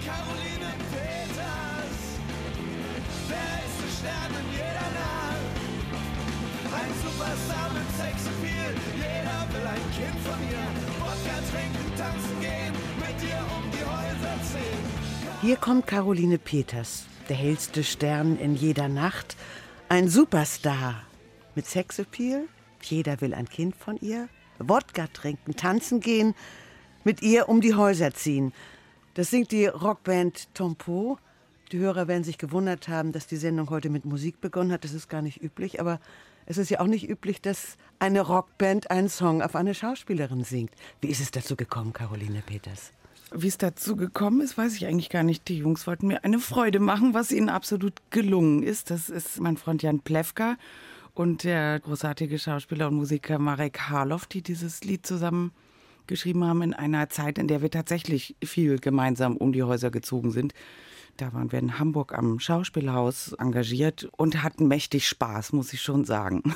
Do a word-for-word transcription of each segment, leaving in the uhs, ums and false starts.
Caroline Peters, der hellste Stern in jeder Nacht. Ein Superstar mit Sexappeal, jeder will ein Kind von ihr. Wodka trinken, tanzen gehen, mit ihr um die Häuser ziehen. Hier kommt Caroline Peters, der hellste Stern in jeder Nacht. Ein Superstar mit Sexappeal, jeder will ein Kind von ihr. Wodka trinken, tanzen gehen, mit ihr um die Häuser ziehen. Das singt die Rockband Tempo. Die Hörer werden sich gewundert haben, dass die Sendung heute mit Musik begonnen hat. Das ist gar nicht üblich, aber es ist ja auch nicht üblich, dass eine Rockband einen Song auf eine Schauspielerin singt. Wie ist es dazu gekommen, Caroline Peters? Wie es dazu gekommen ist, weiß ich eigentlich gar nicht. Die Jungs wollten mir eine Freude machen, was ihnen absolut gelungen ist. Das ist mein Freund Jan Plewka und der großartige Schauspieler und Musiker Marek Harloff, die dieses Lied zusammen geschrieben haben in einer Zeit, in der wir tatsächlich viel gemeinsam um die Häuser gezogen sind. Da waren wir in Hamburg am Schauspielhaus engagiert und hatten mächtig Spaß, muss ich schon sagen.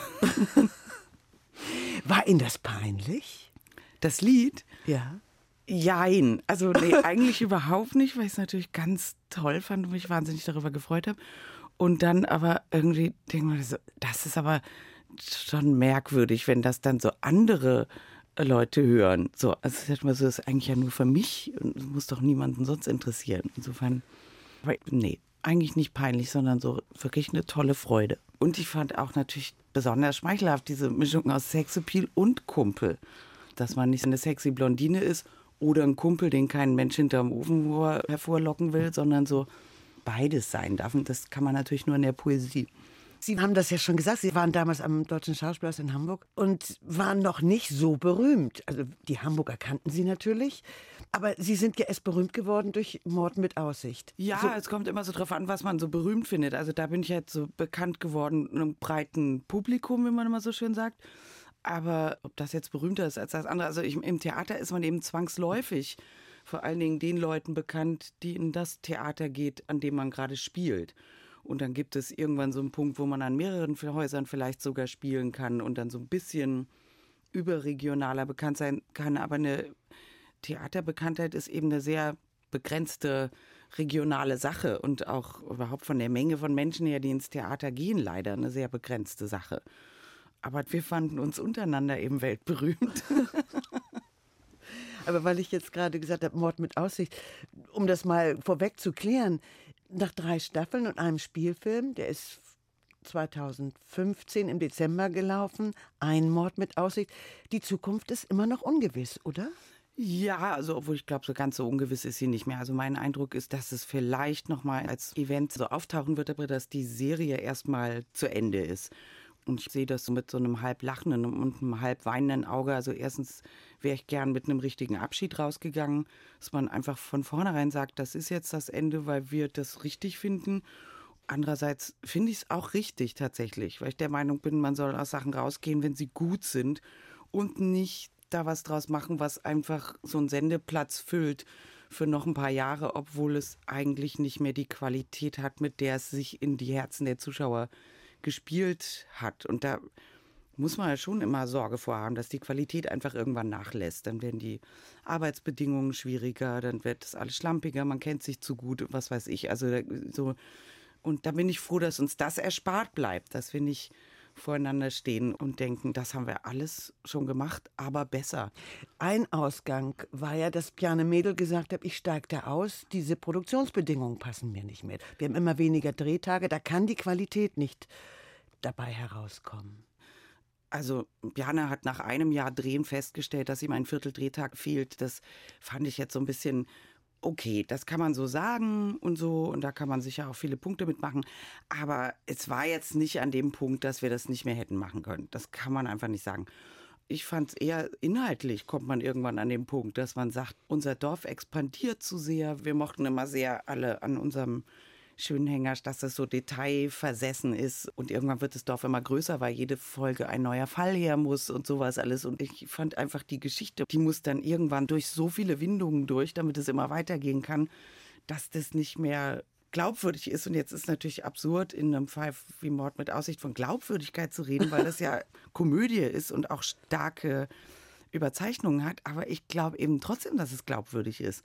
War Ihnen das peinlich? Das Lied? Ja. Jein. Also nee, eigentlich überhaupt nicht, weil ich es natürlich ganz toll fand und mich wahnsinnig darüber gefreut habe. Und dann aber irgendwie denke ich, das ist aber schon merkwürdig, wenn das dann so andere Leute hören. So, also ich sag mal so, das ist eigentlich ja nur für mich und es muss doch niemanden sonst interessieren. Insofern, nee, eigentlich nicht peinlich, sondern so wirklich eine tolle Freude. Und ich fand auch natürlich besonders schmeichelhaft diese Mischung aus Sexappeal und Kumpel. Dass man nicht eine sexy Blondine ist oder ein Kumpel, den kein Mensch hinterm Ofen hervorlocken will, sondern so beides sein darf. Und das kann man natürlich nur in der Poesie. Sie haben das ja schon gesagt, Sie waren damals am Deutschen Schauspielhaus in Hamburg und waren noch nicht so berühmt. Also die Hamburger kannten Sie natürlich, aber Sie sind ja erst berühmt geworden durch Mord mit Aussicht. Ja, so. Es kommt immer so drauf an, was man so berühmt findet. Also da bin ich jetzt so bekannt geworden, einem breiten Publikum, wie man immer so schön sagt. Aber ob das jetzt berühmter ist als das andere, also ich, im Theater ist man eben zwangsläufig vor allen Dingen den Leuten bekannt, die in das Theater geht, an dem man gerade spielt. Und dann gibt es irgendwann so einen Punkt, wo man an mehreren Häusern vielleicht sogar spielen kann und dann so ein bisschen überregionaler bekannt sein kann. Aber eine Theaterbekanntheit ist eben eine sehr begrenzte regionale Sache und auch überhaupt von der Menge von Menschen her, die ins Theater gehen, leider eine sehr begrenzte Sache. Aber wir fanden uns untereinander eben weltberühmt. Aber weil ich jetzt gerade gesagt habe, Mord mit Aussicht, um das mal vorweg zu klären, nach drei Staffeln und einem Spielfilm, der ist zweitausendfünfzehn im Dezember gelaufen, ein Mord mit Aussicht. Die Zukunft ist immer noch ungewiss, oder? Ja, also obwohl ich glaube, so ganz so ungewiss ist sie nicht mehr. Also mein Eindruck ist, dass es vielleicht nochmal als Event so auftauchen wird, aber dass die Serie erstmal zu Ende ist. Und ich sehe das so mit so einem halb lachenden und einem halb weinenden Auge. Also erstens wäre ich gern mit einem richtigen Abschied rausgegangen, dass man einfach von vornherein sagt, das ist jetzt das Ende, weil wir das richtig finden. Andererseits finde ich es auch richtig tatsächlich, weil ich der Meinung bin, man soll aus Sachen rausgehen, wenn sie gut sind und nicht da was draus machen, was einfach so einen Sendeplatz füllt für noch ein paar Jahre, obwohl es eigentlich nicht mehr die Qualität hat, mit der es sich in die Herzen der Zuschauer gespielt hat. Und da muss man ja schon immer Sorge vor haben, dass die Qualität einfach irgendwann nachlässt. Dann werden die Arbeitsbedingungen schwieriger, dann wird es alles schlampiger, man kennt sich zu gut, was weiß ich. Also so. Und da bin ich froh, dass uns das erspart bleibt, dass wir nicht voreinander stehen und denken, das haben wir alles schon gemacht, aber besser. Ein Ausgang war ja, dass Bjarne Mädel gesagt hat, ich steige da aus, diese Produktionsbedingungen passen mir nicht mehr. Wir haben immer weniger Drehtage, da kann die Qualität nicht dabei herauskommen. Also Bjarne hat nach einem Jahr Drehen festgestellt, dass ihm ein Viertel Drehtag fehlt. Das fand ich jetzt so ein bisschen okay, das kann man so sagen und so und da kann man sicher auch viele Punkte mitmachen, aber es war jetzt nicht an dem Punkt, dass wir das nicht mehr hätten machen können. Das kann man einfach nicht sagen. Ich fand es eher inhaltlich, kommt man irgendwann an den Punkt, dass man sagt, unser Dorf expandiert zu sehr. Wir mochten immer sehr alle an unserem Schönhänger, dass das so detailversessen ist und irgendwann wird das Dorf immer größer, weil jede Folge ein neuer Fall her muss und sowas alles und ich fand einfach die Geschichte, die muss dann irgendwann durch so viele Windungen durch, damit es immer weitergehen kann, dass das nicht mehr glaubwürdig ist und jetzt ist natürlich absurd, in einem Fall wie Mord mit Aussicht von Glaubwürdigkeit zu reden, weil das ja Komödie ist und auch starke Überzeichnungen hat, aber ich glaube eben trotzdem, dass es glaubwürdig ist.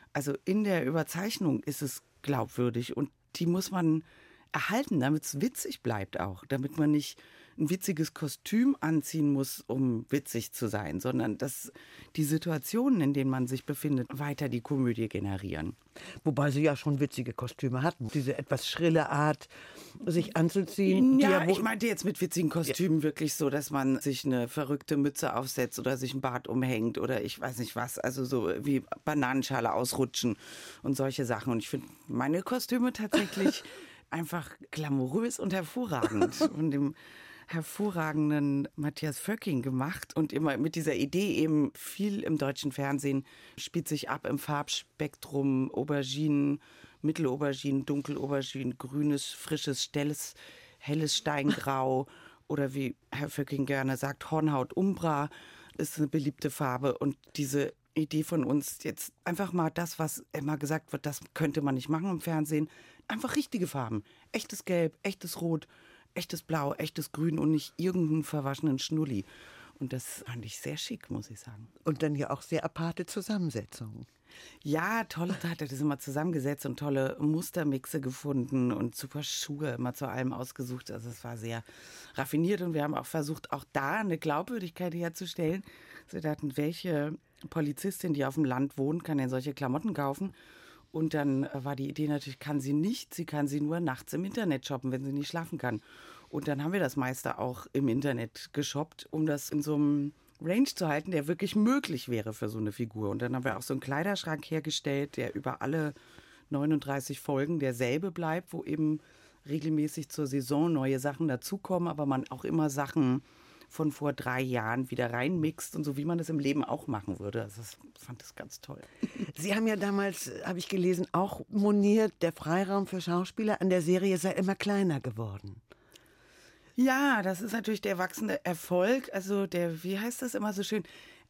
Also in der Überzeichnung ist es glaubwürdig und die muss man erhalten, damit es witzig bleibt auch, damit man nicht ein witziges Kostüm anziehen muss, um witzig zu sein, sondern dass die Situationen, in denen man sich befindet, weiter die Komödie generieren. Wobei sie ja schon witzige Kostüme hatten. Diese etwas schrille Art, sich anzuziehen. Ja, ja ich meinte jetzt mit witzigen Kostümen ja. wirklich so, dass man sich eine verrückte Mütze aufsetzt oder sich ein Bart umhängt oder ich weiß nicht was. Also so wie Bananenschale ausrutschen und solche Sachen. Und ich finde meine Kostüme tatsächlich einfach glamourös und hervorragend. Von dem hervorragenden Matthias Vöcking gemacht und immer mit dieser Idee eben viel im deutschen Fernsehen spielt sich ab im Farbspektrum Auberginen, Mittelauberginen, Dunkelauberginen, grünes, frisches, stelles, helles Steingrau oder wie Herr Vöcking gerne sagt, Hornhaut Umbra ist eine beliebte Farbe und diese Idee von uns jetzt einfach mal das, was immer gesagt wird, das könnte man nicht machen im Fernsehen, einfach richtige Farben, echtes Gelb, echtes Rot, echtes Blau, echtes Grün und nicht irgendeinen verwaschenen Schnulli. Und das fand ich sehr schick, muss ich sagen. Und dann ja auch sehr aparte Zusammensetzungen. Ja, toll, da hat er das immer zusammengesetzt und tolle Mustermixe gefunden und super Schuhe immer zu allem ausgesucht. Also es war sehr raffiniert und wir haben auch versucht, auch da eine Glaubwürdigkeit herzustellen. Wir dachten, welche Polizistin, die auf dem Land wohnt, kann denn solche Klamotten kaufen? Und dann war die Idee natürlich, kann sie nicht, sie kann sie nur nachts im Internet shoppen, wenn sie nicht schlafen kann. Und dann haben wir das meiste auch im Internet geshoppt, um das in so einem Range zu halten, der wirklich möglich wäre für so eine Figur. Und dann haben wir auch so einen Kleiderschrank hergestellt, der über alle neununddreißig Folgen derselbe bleibt, wo eben regelmäßig zur Saison neue Sachen dazukommen, aber man auch immer Sachen von vor drei Jahren wieder reinmixt und so, wie man das im Leben auch machen würde. Also ich fand das ganz toll. Sie haben ja damals, habe ich gelesen, auch moniert, der Freiraum für Schauspieler an der Serie sei immer kleiner geworden. Ja, das ist natürlich der wachsende Erfolg. Also der, wie heißt das immer so schön?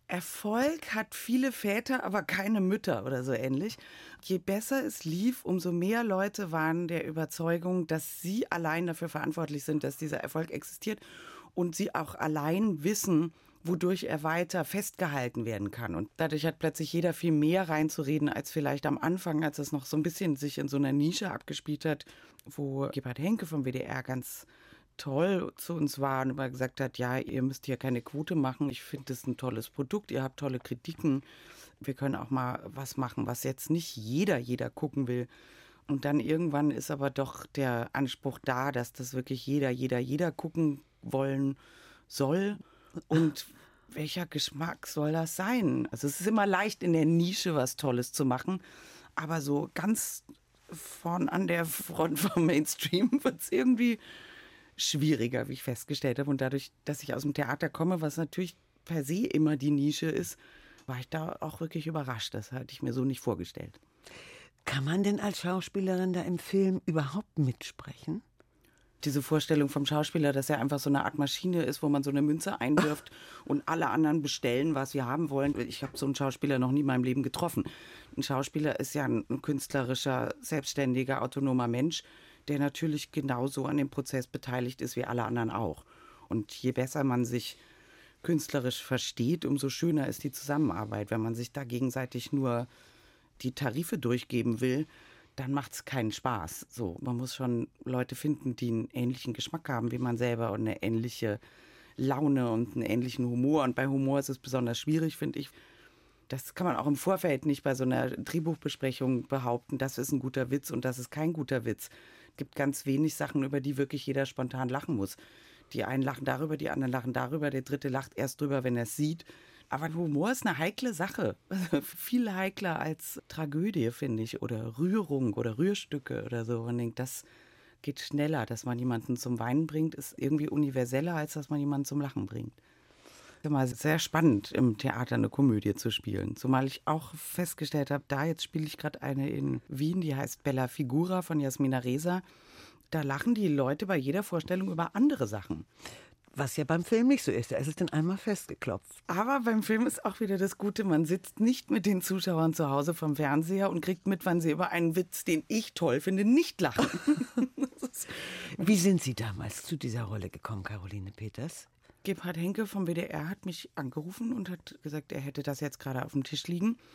Erfolg hat viele Väter, aber keine Mütter oder so ähnlich. Je besser es lief, umso mehr Leute waren der Überzeugung, dass sie allein dafür verantwortlich sind, dass dieser Erfolg existiert und sie auch allein wissen, wodurch er weiter festgehalten werden kann. Und dadurch hat plötzlich jeder viel mehr reinzureden als vielleicht am Anfang, als es noch so ein bisschen sich in so einer Nische abgespielt hat, wo Gebhard Henke vom W D R ganz toll zu uns war und immer gesagt hat, ja, ihr müsst hier keine Quote machen. Ich finde das ein tolles Produkt, ihr habt tolle Kritiken. Wir können auch mal was machen, was jetzt nicht jeder, jeder gucken will. Und dann irgendwann ist aber doch der Anspruch da, dass das wirklich jeder, jeder, jeder gucken wollen soll. Und welcher Geschmack soll das sein? Also es ist immer leicht, in der Nische was Tolles zu machen, aber so ganz vorn an der Front vom Mainstream wird es irgendwie schwieriger, wie ich festgestellt habe. Und dadurch, dass ich aus dem Theater komme, was natürlich per se immer die Nische ist, war ich da auch wirklich überrascht. Das hatte ich mir so nicht vorgestellt. Kann man denn als Schauspielerin da im Film überhaupt mitsprechen? Diese Vorstellung vom Schauspieler, dass er einfach so eine Art Maschine ist, wo man so eine Münze einwirft und alle anderen bestellen, was sie haben wollen. Ich habe so einen Schauspieler noch nie in meinem Leben getroffen. Ein Schauspieler ist ja ein künstlerischer, selbstständiger, autonomer Mensch, der natürlich genauso an dem Prozess beteiligt ist wie alle anderen auch. Und je besser man sich künstlerisch versteht, umso schöner ist die Zusammenarbeit. Wenn man sich da gegenseitig nur die Tarife durchgeben will, dann macht es keinen Spaß. So, man muss schon Leute finden, die einen ähnlichen Geschmack haben wie man selber und eine ähnliche Laune und einen ähnlichen Humor. Und bei Humor ist es besonders schwierig, finde ich. Das kann man auch im Vorfeld nicht bei so einer Drehbuchbesprechung behaupten, das ist ein guter Witz und das ist kein guter Witz. Es gibt ganz wenig Sachen, über die wirklich jeder spontan lachen muss. Die einen lachen darüber, die anderen lachen darüber, der dritte lacht erst drüber, wenn er es sieht. Aber Humor ist eine heikle Sache. Viel heikler als Tragödie, finde ich, oder Rührung oder Rührstücke oder so. Man denkt, das geht schneller, dass man jemanden zum Weinen bringt, ist irgendwie universeller, als dass man jemanden zum Lachen bringt. Es ist immer sehr spannend, im Theater eine Komödie zu spielen. Zumal ich auch festgestellt habe, da jetzt spiele ich gerade eine in Wien, die heißt Bella Figura von Jasmina Reza. Da lachen die Leute bei jeder Vorstellung über andere Sachen. Was ja beim Film nicht so ist, da ist es dann einmal festgeklopft. Aber beim Film ist auch wieder das Gute, man sitzt nicht mit den Zuschauern zu Hause vom Fernseher und kriegt mit, wann sie über einen Witz, den ich toll finde, nicht lachen. Wie sind Sie damals zu dieser Rolle gekommen, Caroline Peters? Gebhard Henke vom W D R hat mich angerufen und hat gesagt, er hätte das jetzt gerade auf dem Tisch liegen.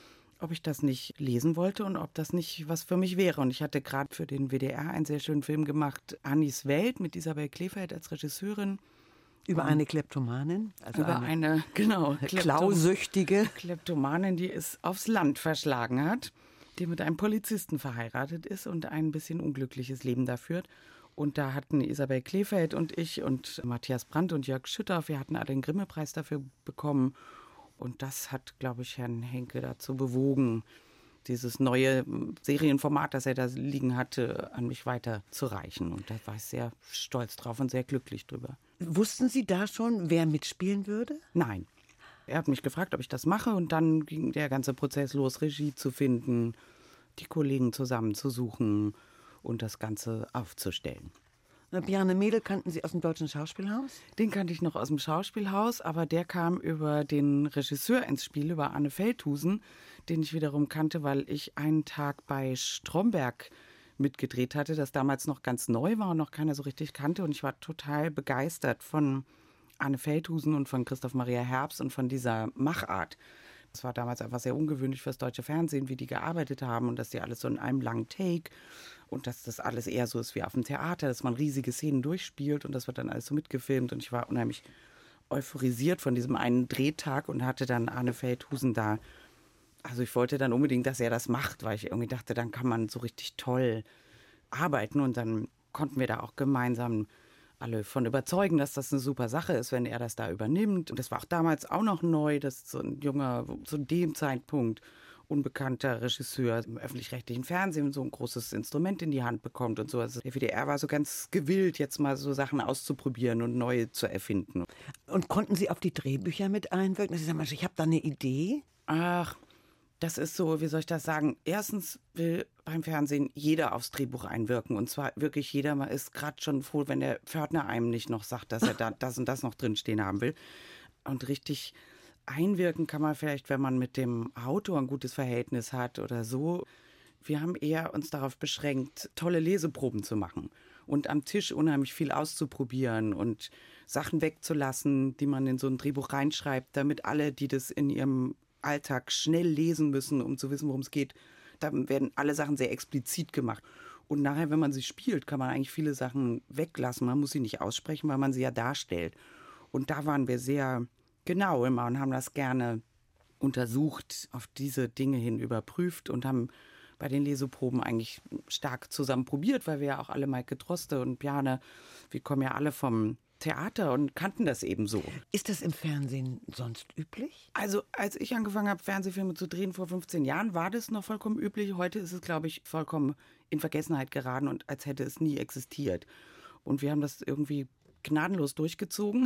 ob ich das nicht lesen wollte und ob das nicht was für mich wäre. Und ich hatte gerade für den W D R einen sehr schönen Film gemacht, Annis Welt, mit Isabel Klefeld als Regisseurin. Über eine Kleptomanin? Also über eine, eine genau, Klausüchtige Kleptomanin, die es aufs Land verschlagen hat, die mit einem Polizisten verheiratet ist und ein bisschen unglückliches Leben da führt. Und da hatten Isabel Klefeld und ich und Matthias Brandt und Jörg Schütter, wir hatten alle den Grimme-Preis dafür bekommen. Und das hat, glaube ich, Herrn Henke dazu bewogen, dieses neue Serienformat, das er da liegen hatte, an mich weiterzureichen. Und da war ich sehr stolz drauf und sehr glücklich drüber. Wussten Sie da schon, wer mitspielen würde? Nein. Er hat mich gefragt, ob ich das mache. Und dann ging der ganze Prozess los, Regie zu finden, die Kollegen zusammenzusuchen und das Ganze aufzustellen. Bjarne Mädel kannten Sie aus dem Deutschen Schauspielhaus? Den kannte ich noch aus dem Schauspielhaus, aber der kam über den Regisseur ins Spiel, über Arne Feldhusen, den ich wiederum kannte, weil ich einen Tag bei Stromberg mitgedreht hatte, das damals noch ganz neu war und noch keiner so richtig kannte. Und ich war total begeistert von Arne Feldhusen und von Christoph Maria Herbst und von dieser Machart. Das war damals einfach sehr ungewöhnlich fürs deutsche Fernsehen, wie die gearbeitet haben und dass die alles so in einem langen Take und dass das alles eher so ist wie auf dem Theater, dass man riesige Szenen durchspielt und das wird dann alles so mitgefilmt. Und ich war unheimlich euphorisiert von diesem einen Drehtag und hatte dann Arne Feldhusen da. Also ich wollte dann unbedingt, dass er das macht, weil ich irgendwie dachte, dann kann man so richtig toll arbeiten und dann konnten wir da auch gemeinsam alle von überzeugen, dass das eine super Sache ist, wenn er das da übernimmt. Und das war auch damals auch noch neu, dass so ein junger, zu dem Zeitpunkt unbekannter Regisseur im öffentlich-rechtlichen Fernsehen so ein großes Instrument in die Hand bekommt und so. Also der W D R war so ganz gewillt, jetzt mal so Sachen auszuprobieren und neu zu erfinden. Und konnten Sie auf die Drehbücher mit einwirken? Sie sagen, ich habe da eine Idee. Ach, das ist so, wie soll ich das sagen? Erstens will beim Fernsehen jeder aufs Drehbuch einwirken. Und zwar wirklich jeder. Man ist gerade schon froh, wenn der Pförtner einem nicht noch sagt, dass er da das und das noch drinstehen haben will. Und richtig einwirken kann man vielleicht, wenn man mit dem Autor ein gutes Verhältnis hat oder so. Wir haben eher uns darauf beschränkt, tolle Leseproben zu machen und am Tisch unheimlich viel auszuprobieren und Sachen wegzulassen, die man in so ein Drehbuch reinschreibt, damit alle, die das in ihrem Alltag schnell lesen müssen, um zu wissen, worum es geht, dann werden alle Sachen sehr explizit gemacht. Und nachher, wenn man sie spielt, kann man eigentlich viele Sachen weglassen. Man muss sie nicht aussprechen, weil man sie ja darstellt. Und da waren wir sehr genau immer und haben das gerne untersucht, auf diese Dinge hin überprüft und haben bei den Leseproben eigentlich stark zusammen probiert, weil wir ja auch alle, Maike Droste und Bjarne, wir kommen ja alle vom Theater und kannten das eben so. Ist das im Fernsehen sonst üblich? Also als ich angefangen habe, Fernsehfilme zu drehen vor fünfzehn Jahren, war das noch vollkommen üblich. Heute ist es, glaube ich, vollkommen in Vergessenheit geraten und als hätte es nie existiert. Und wir haben das irgendwie gnadenlos durchgezogen.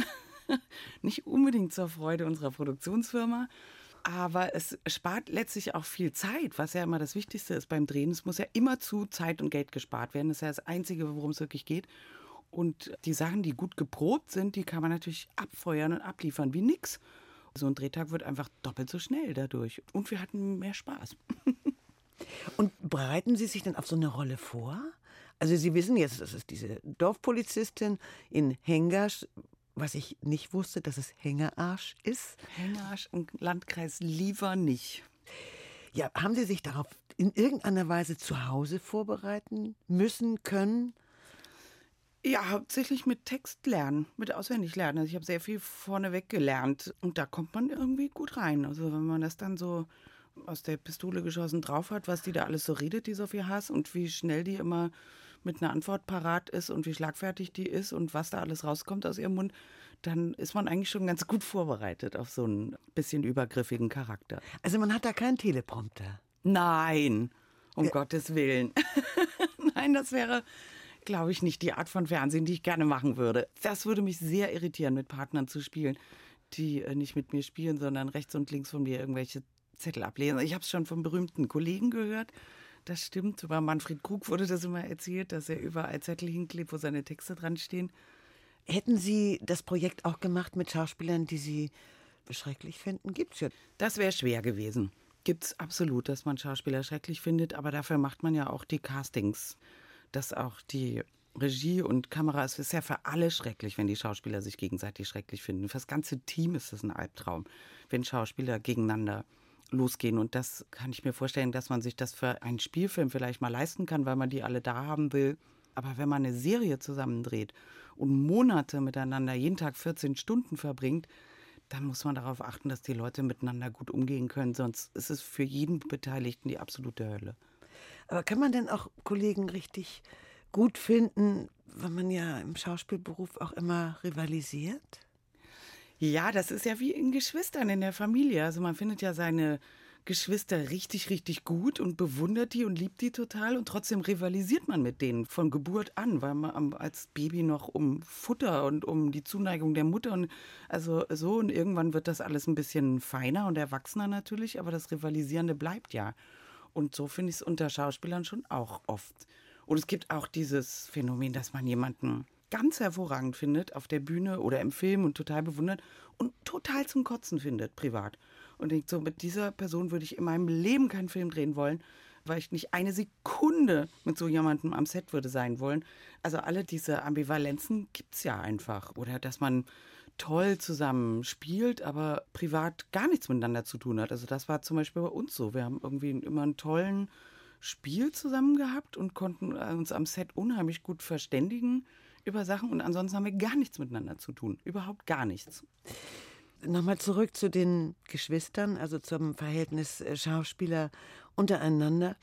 Nicht unbedingt zur Freude unserer Produktionsfirma, aber es spart letztlich auch viel Zeit, was ja immer das Wichtigste ist beim Drehen. Es muss ja immerzu Zeit und Geld gespart werden. Das ist ja das Einzige, worum es wirklich geht. Und die Sachen, die gut geprobt sind, die kann man natürlich abfeuern und abliefern wie nix. So ein Drehtag wird einfach doppelt so schnell dadurch. Und wir hatten mehr Spaß. Und bereiten Sie sich denn auf so eine Rolle vor? Also Sie wissen jetzt, das ist diese Dorfpolizistin in Hengasch, was ich nicht wusste, dass es Hengerarsch ist. Hengerarsch im Landkreis lieber nicht. Ja, haben Sie sich darauf in irgendeiner Weise zu Hause vorbereiten müssen, können? Ja, hauptsächlich mit Text lernen, mit auswendig lernen. Also ich habe sehr viel vorneweg gelernt und da kommt man irgendwie gut rein. Also wenn man das dann so aus der Pistole geschossen drauf hat, was die da alles so redet, die Sophie Haas, und wie schnell die immer mit einer Antwort parat ist und wie schlagfertig die ist und was da alles rauskommt aus ihrem Mund, dann ist man eigentlich schon ganz gut vorbereitet auf so einen bisschen übergriffigen Charakter. Also man hat da keinen Teleprompter? Nein, um Ja. Gottes Willen. Nein, das wäre, glaube ich, nicht die Art von Fernsehen, die ich gerne machen würde. Das würde mich sehr irritieren, mit Partnern zu spielen, die äh, nicht mit mir spielen, sondern rechts und links von mir irgendwelche Zettel ablesen. Ich habe es schon von berühmten Kollegen gehört. Das stimmt. Über Manfred Krug wurde das immer erzählt, dass er überall Zettel hinklebt, wo seine Texte dran stehen. Hätten Sie das Projekt auch gemacht mit Schauspielern, die Sie schrecklich finden? Gibt's ja. Das wäre schwer gewesen. Gibt's absolut, dass man Schauspieler schrecklich findet, aber dafür macht man ja auch die Castings. Dass auch die Regie und Kamera, es ist ja für alle schrecklich, wenn die Schauspieler sich gegenseitig schrecklich finden. Für das ganze Team ist das ein Albtraum, wenn Schauspieler gegeneinander losgehen. Und das kann ich mir vorstellen, dass man sich das für einen Spielfilm vielleicht mal leisten kann, weil man die alle da haben will. Aber wenn man eine Serie zusammendreht und Monate miteinander jeden Tag vierzehn Stunden verbringt, dann muss man darauf achten, dass die Leute miteinander gut umgehen können. Sonst ist es für jeden Beteiligten die absolute Hölle. Aber kann man denn auch Kollegen richtig gut finden, wenn man ja im Schauspielberuf auch immer rivalisiert? Ja, das ist ja wie in Geschwistern in der Familie. Also man findet ja seine Geschwister richtig, richtig gut und bewundert die und liebt die total. Und trotzdem rivalisiert man mit denen von Geburt an, weil man als Baby noch um Futter und um die Zuneigung der Mutter und also so. Und irgendwann wird das alles ein bisschen feiner und erwachsener natürlich, aber das Rivalisierende bleibt ja. Und so finde ich es unter Schauspielern schon auch oft. Und es gibt auch dieses Phänomen, dass man jemanden ganz hervorragend findet auf der Bühne oder im Film und total bewundert und total zum Kotzen findet, privat. Und denkt so, mit dieser Person würde ich in meinem Leben keinen Film drehen wollen, weil ich nicht eine Sekunde mit so jemandem am Set würde sein wollen. Also alle diese Ambivalenzen gibt es ja einfach. Oder dass man toll zusammen spielt, aber privat gar nichts miteinander zu tun hat. Also das war zum Beispiel bei uns so. Wir haben irgendwie immer einen tollen Spiel zusammen gehabt und konnten uns am Set unheimlich gut verständigen über Sachen. Und ansonsten haben wir gar nichts miteinander zu tun. Überhaupt gar nichts. Nochmal zurück zu den Geschwistern, also zum Verhältnis Schauspieler untereinander.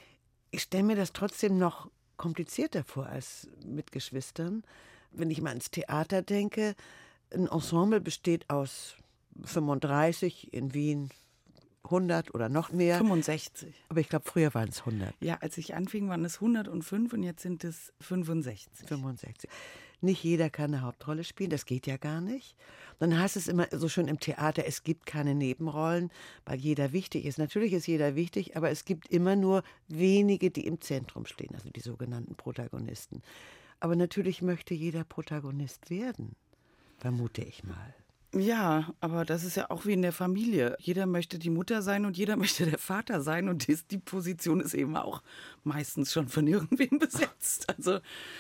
Ich stelle mir das trotzdem noch komplizierter vor als mit Geschwistern. Wenn ich mal ans Theater denke, ein Ensemble besteht aus fünfunddreißig, in Wien hundert oder noch mehr. fünfundsechzig. Aber ich glaube, früher waren es hundert. Ja, als ich anfing, waren es hundertfünf und jetzt sind es fünfundsechzig. fünfundsechzig. Nicht jeder kann eine Hauptrolle spielen, das geht ja gar nicht. Dann heißt es immer so schön im Theater, es gibt keine Nebenrollen, weil jeder wichtig ist. Natürlich ist jeder wichtig, aber es gibt immer nur wenige, die im Zentrum stehen, also die sogenannten Protagonisten. Aber natürlich möchte jeder Protagonist werden, vermute ich mal. Ja, aber das ist ja auch wie in der Familie. Jeder möchte die Mutter sein und jeder möchte der Vater sein. Und die, die Position ist eben auch meistens schon von irgendwem besetzt. Also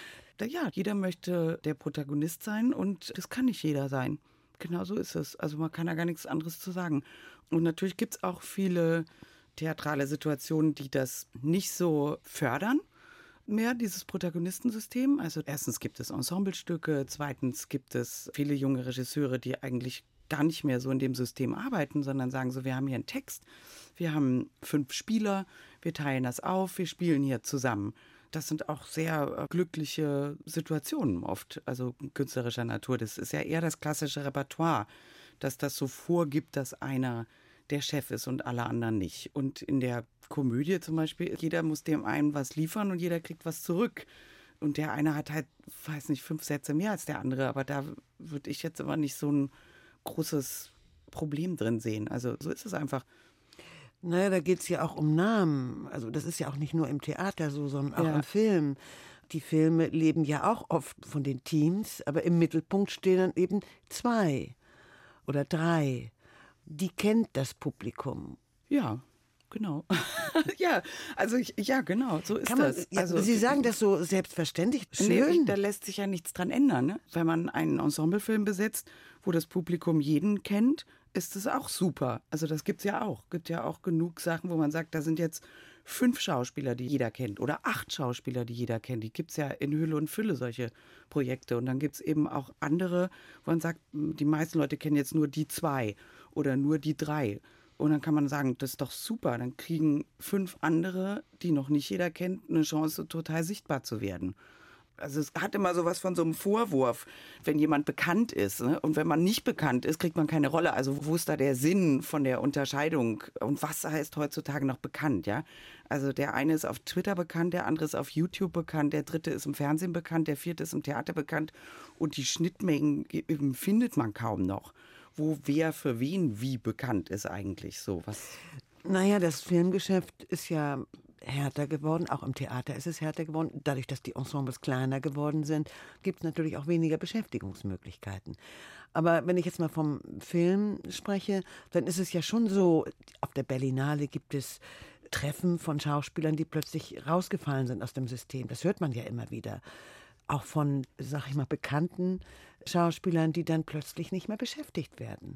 ja, jeder möchte der Protagonist sein und das kann nicht jeder sein. Genau so ist es. Also man kann da gar nichts anderes zu sagen. Und natürlich gibt es auch viele theatrale Situationen, die das nicht so fördern. Mehr dieses Protagonistensystem. Also erstens gibt es Ensemblestücke, zweitens gibt es viele junge Regisseure, die eigentlich gar nicht mehr so in dem System arbeiten, sondern sagen so, wir haben hier einen Text, wir haben fünf Spieler, wir teilen das auf, wir spielen hier zusammen. Das sind auch sehr glückliche Situationen oft, also künstlerischer Natur. Das ist ja eher das klassische Repertoire, dass das so vorgibt, dass einer der Chef ist und alle anderen nicht. Und in der Komödie zum Beispiel, jeder muss dem einen was liefern und jeder kriegt was zurück. Und der eine hat halt, weiß nicht, fünf Sätze mehr als der andere, aber da würde ich jetzt immer nicht so ein großes Problem drin sehen. Also so ist es einfach. Naja, da geht es ja auch um Namen. Also das ist ja auch nicht nur im Theater so, sondern auch Ja. im Film. Die Filme leben ja auch oft von den Teams, aber im Mittelpunkt stehen dann eben zwei oder drei. Die kennt das Publikum. Ja, genau. ja, also ich, ja, genau, so ist Kann man, das. ja, Also Sie sagen das so selbstverständlich. Nee, Schön. da lässt sich ja nichts dran ändern. Ne? Wenn man einen Ensemblefilm besetzt, wo das Publikum jeden kennt, ist es auch super. Also das gibt's ja auch. Gibt ja auch genug Sachen, wo man sagt, da sind jetzt fünf Schauspieler, die jeder kennt oder acht Schauspieler, die jeder kennt. Die gibt's ja in Hülle und Fülle, solche Projekte. Und dann gibt's eben auch andere, wo man sagt, die meisten Leute kennen jetzt nur die zwei oder nur die drei. Und dann kann man sagen, das ist doch super. Dann kriegen fünf andere, die noch nicht jeder kennt, eine Chance, total sichtbar zu werden. Also es hat immer so was von so einem Vorwurf, wenn jemand bekannt ist. Ne? Und wenn man nicht bekannt ist, kriegt man keine Rolle. Also wo ist da der Sinn von der Unterscheidung? Und was heißt heutzutage noch bekannt? Ja? Also der eine ist auf Twitter bekannt, der andere ist auf YouTube bekannt, der dritte ist im Fernsehen bekannt, der vierte ist im Theater bekannt. Und die Schnittmengen findet man kaum noch. Wo wer für wen wie bekannt ist eigentlich so. Was? Naja, das Filmgeschäft ist ja härter geworden, auch im Theater ist es härter geworden. Dadurch, dass die Ensembles kleiner geworden sind, gibt es natürlich auch weniger Beschäftigungsmöglichkeiten. Aber wenn ich jetzt mal vom Film spreche, dann ist es ja schon so, auf der Berlinale gibt es Treffen von Schauspielern, die plötzlich rausgefallen sind aus dem System. Das hört man ja immer wieder. Auch von, sag ich mal, bekannten Schauspielern, die dann plötzlich nicht mehr beschäftigt werden.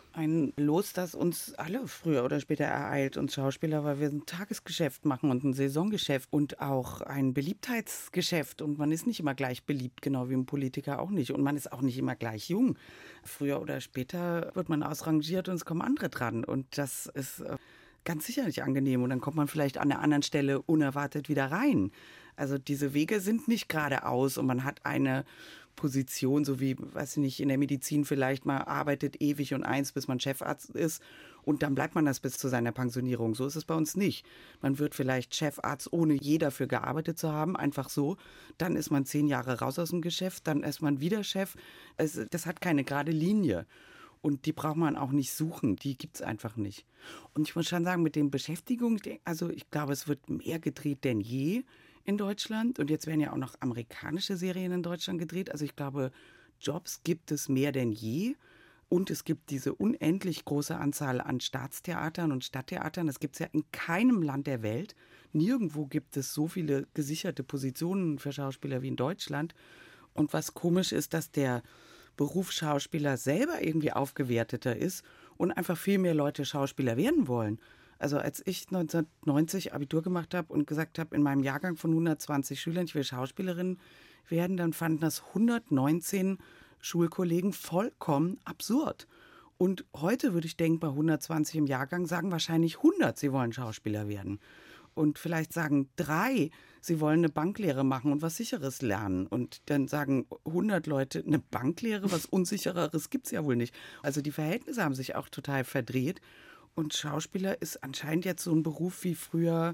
ein Los, das uns alle früher oder später ereilt, uns Schauspieler, weil wir ein Tagesgeschäft machen und ein Saisongeschäft und auch ein Beliebtheitsgeschäft. Und man ist nicht immer gleich beliebt, genau wie ein Politiker auch nicht. Und man ist auch nicht immer gleich jung. Früher oder später wird man ausrangiert und es kommen andere dran. Und das ist ganz sicher nicht angenehm. Und dann kommt man vielleicht an der anderen Stelle unerwartet wieder rein. Also diese Wege sind nicht geradeaus und man hat eine Position, so wie, weiß ich nicht, in der Medizin vielleicht mal arbeitet ewig und eins, bis man Chefarzt ist und dann bleibt man das bis zu seiner Pensionierung. So ist es bei uns nicht. Man wird vielleicht Chefarzt, ohne je dafür gearbeitet zu haben, einfach so. Dann ist man zehn Jahre raus aus dem Geschäft, dann ist man wieder Chef. Es, das hat keine gerade Linie. Und die braucht man auch nicht suchen, die gibt es einfach nicht. Und ich muss schon sagen, mit den Beschäftigungen, also ich glaube, es wird mehr gedreht denn je in Deutschland. Und jetzt werden ja auch noch amerikanische Serien in Deutschland gedreht. Also ich glaube, Jobs gibt es mehr denn je. Und es gibt diese unendlich große Anzahl an Staatstheatern und Stadttheatern. Das gibt es ja in keinem Land der Welt. Nirgendwo gibt es so viele gesicherte Positionen für Schauspieler wie in Deutschland. Und was komisch ist, dass der Beruf Schauspieler selber irgendwie aufgewerteter ist und einfach viel mehr Leute Schauspieler werden wollen. Also als ich neunzehnhundertneunzig Abitur gemacht habe und gesagt habe, in meinem Jahrgang von hundertzwanzig Schülern, ich will Schauspielerin werden, dann fanden das hundertneunzehn Schulkollegen vollkommen absurd. Und heute würde ich denken, bei hundertzwanzig im Jahrgang sagen wahrscheinlich hundert, sie wollen Schauspieler werden. Und vielleicht sagen drei, sie wollen eine Banklehre machen und was Sicheres lernen. Und dann sagen hundert Leute, eine Banklehre, was Unsichereres gibt es ja wohl nicht. Also die Verhältnisse haben sich auch total verdreht. Und Schauspieler ist anscheinend jetzt so ein Beruf wie früher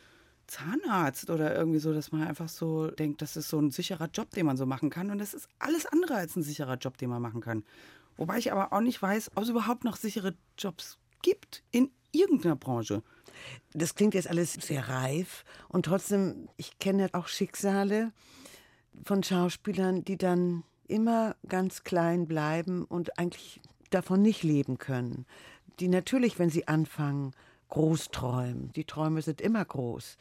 Zahnarzt oder irgendwie so, dass man einfach so denkt, das ist so ein sicherer Job, den man so machen kann. Und das ist alles andere als ein sicherer Job, den man machen kann. Wobei ich aber auch nicht weiß, ob es überhaupt noch sichere Jobs gibt in irgendeiner Branche. Das klingt jetzt alles sehr reif und trotzdem, ich kenne auch Schicksale von Schauspielern, die dann immer ganz klein bleiben und eigentlich davon nicht leben können. Die natürlich, wenn sie anfangen, groß träumen. Die Träume sind immer groß.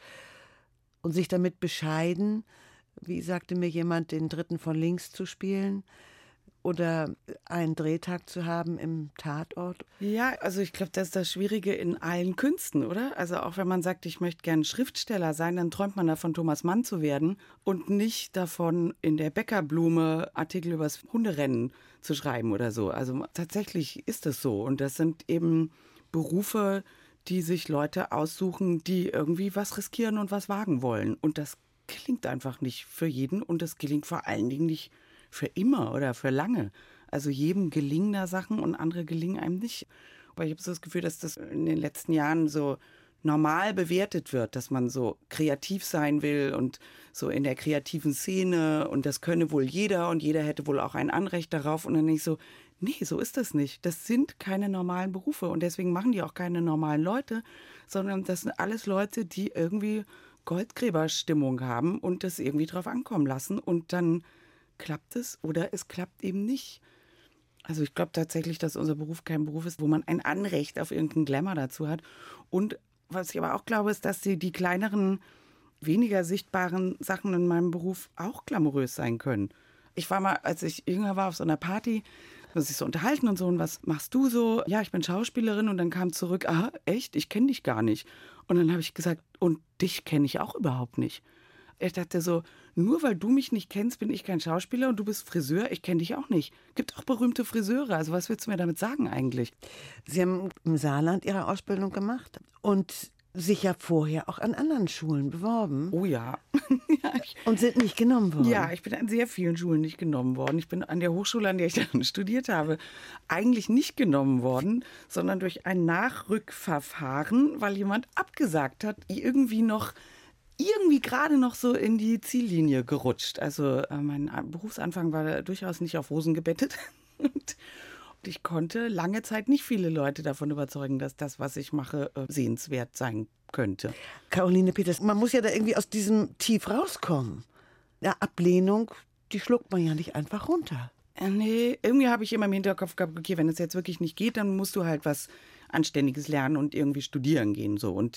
Und sich damit bescheiden, wie sagte mir jemand, den Dritten von links zu spielen oder einen Drehtag zu haben im Tatort. Ja, also ich glaube, das ist das Schwierige in allen Künsten, oder? Also auch wenn man sagt, ich möchte gerne Schriftsteller sein, dann träumt man davon, Thomas Mann zu werden und nicht davon, in der Bäckerblume Artikel übers Hunderennen zu schreiben oder so. Also tatsächlich ist es so. Und das sind eben Berufe, die sich Leute aussuchen, die irgendwie was riskieren und was wagen wollen. Und das klingt einfach nicht für jeden und das gelingt vor allen Dingen nicht für immer oder für lange. Also jedem gelingen da Sachen und andere gelingen einem nicht. Aber ich habe so das Gefühl, dass das in den letzten Jahren so normal bewertet wird, dass man so kreativ sein will und so in der kreativen Szene und das könne wohl jeder und jeder hätte wohl auch ein Anrecht darauf. Und dann denke ich so, nee, so ist das nicht. Das sind keine normalen Berufe und deswegen machen die auch keine normalen Leute, sondern das sind alles Leute, die irgendwie Goldgräberstimmung haben und das irgendwie drauf ankommen lassen und dann klappt es oder es klappt eben nicht. Also ich glaube tatsächlich, dass unser Beruf kein Beruf ist, wo man ein Anrecht auf irgendeinen Glamour dazu hat. Und was ich aber auch glaube, ist, dass die, die kleineren, weniger sichtbaren Sachen in meinem Beruf auch glamourös sein können. Ich war mal, als ich jünger war, auf so einer Party, haben sich so unterhalten und so, und was machst du so? Ja, ich bin Schauspielerin, und dann kam zurück, aha, echt, ich kenne dich gar nicht. Und dann habe ich gesagt, und dich kenne ich auch überhaupt nicht. Ich dachte so, nur weil du mich nicht kennst, bin ich kein Schauspieler und du bist Friseur, ich kenne dich auch nicht. Gibt auch berühmte Friseure, also was willst du mir damit sagen eigentlich? Sie haben im Saarland Ihre Ausbildung gemacht und sich ja vorher auch an anderen Schulen beworben. Oh ja. ja ich, und sind nicht genommen worden. Ja, ich bin an sehr vielen Schulen nicht genommen worden. Ich bin an der Hochschule, an der ich dann studiert habe, eigentlich nicht genommen worden, sondern durch ein Nachrückverfahren, weil jemand abgesagt hat, irgendwie noch irgendwie gerade noch so in die Ziellinie gerutscht. Also äh, mein Berufsanfang war durchaus nicht auf Rosen gebettet. Und ich konnte lange Zeit nicht viele Leute davon überzeugen, dass das, was ich mache, äh, sehenswert sein könnte. Caroline Peters, man muss ja da irgendwie aus diesem Tief rauskommen. Ja, Ablehnung, die schluckt man ja nicht einfach runter. Äh, nee, irgendwie habe ich immer im Hinterkopf gehabt, okay, wenn es jetzt wirklich nicht geht, dann musst du halt was Anständiges lernen und irgendwie studieren gehen. So. Und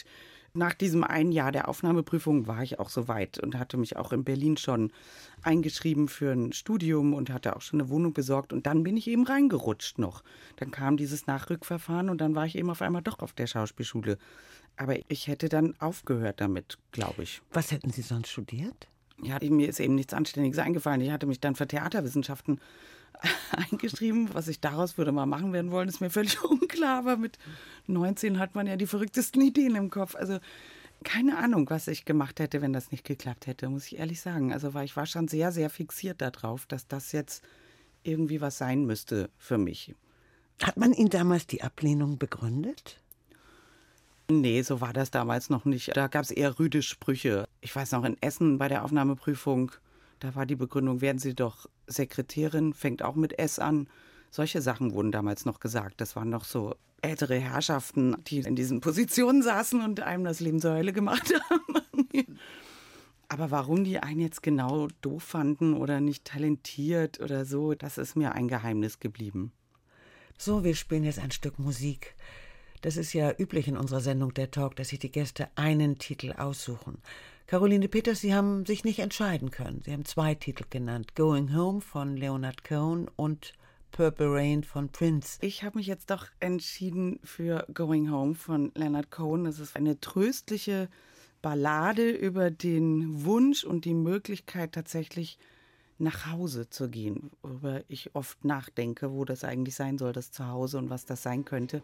Nach diesem einen Jahr der Aufnahmeprüfung war ich auch so weit und hatte mich auch in Berlin schon eingeschrieben für ein Studium und hatte auch schon eine Wohnung besorgt. Und dann bin ich eben reingerutscht noch. Dann kam dieses Nachrückverfahren und dann war ich eben auf einmal doch auf der Schauspielschule. Aber ich hätte dann aufgehört damit, glaube ich. Was hätten Sie sonst studiert? Ja, mir ist eben nichts Anständiges eingefallen. Ich hatte mich dann für Theaterwissenschaften eingeschrieben. Was ich daraus würde mal machen werden wollen, ist mir völlig unklar. Aber mit neunzehn hat man ja die verrücktesten Ideen im Kopf. Also keine Ahnung, was ich gemacht hätte, wenn das nicht geklappt hätte, muss ich ehrlich sagen. Also weil ich war schon sehr, sehr fixiert darauf, dass das jetzt irgendwie was sein müsste für mich. Hat man Ihnen damals die Ablehnung begründet? Nee, so war das damals noch nicht. Da gab es eher rüde Sprüche. Ich weiß noch, in Essen bei der Aufnahmeprüfung, da war die Begründung, werden Sie doch Sekretärin, fängt auch mit S an. Solche Sachen wurden damals noch gesagt. Das waren noch so ältere Herrschaften, die in diesen Positionen saßen und einem das Leben zur Hölle gemacht haben. Aber warum die einen jetzt genau doof fanden oder nicht talentiert oder so, das ist mir ein Geheimnis geblieben. So, wir spielen jetzt ein Stück Musik. Das ist ja üblich in unserer Sendung Der Talk, dass sich die Gäste einen Titel aussuchen. Caroline Peters, Sie haben sich nicht entscheiden können. Sie haben zwei Titel genannt. Going Home von Leonard Cohen und Purple Rain von Prince. Ich habe mich jetzt doch entschieden für Going Home von Leonard Cohen. Das ist eine tröstliche Ballade über den Wunsch und die Möglichkeit, tatsächlich nach Hause zu gehen. Worüber ich oft nachdenke, wo das eigentlich sein soll, das Zuhause und was das sein könnte.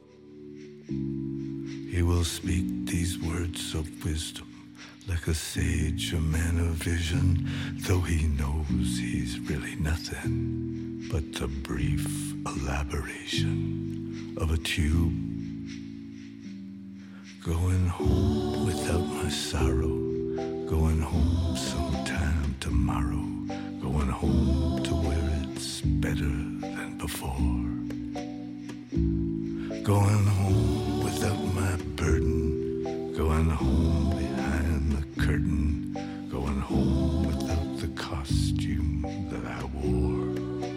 He will speak these words of wisdom like a sage, a man of vision, though he knows he's really nothing but the brief elaboration of a tube. Going home without my sorrow, going home sometime tomorrow, going home to where it's better than before. Going home without my burden, going home behind the curtain, going home without the costume that I wore.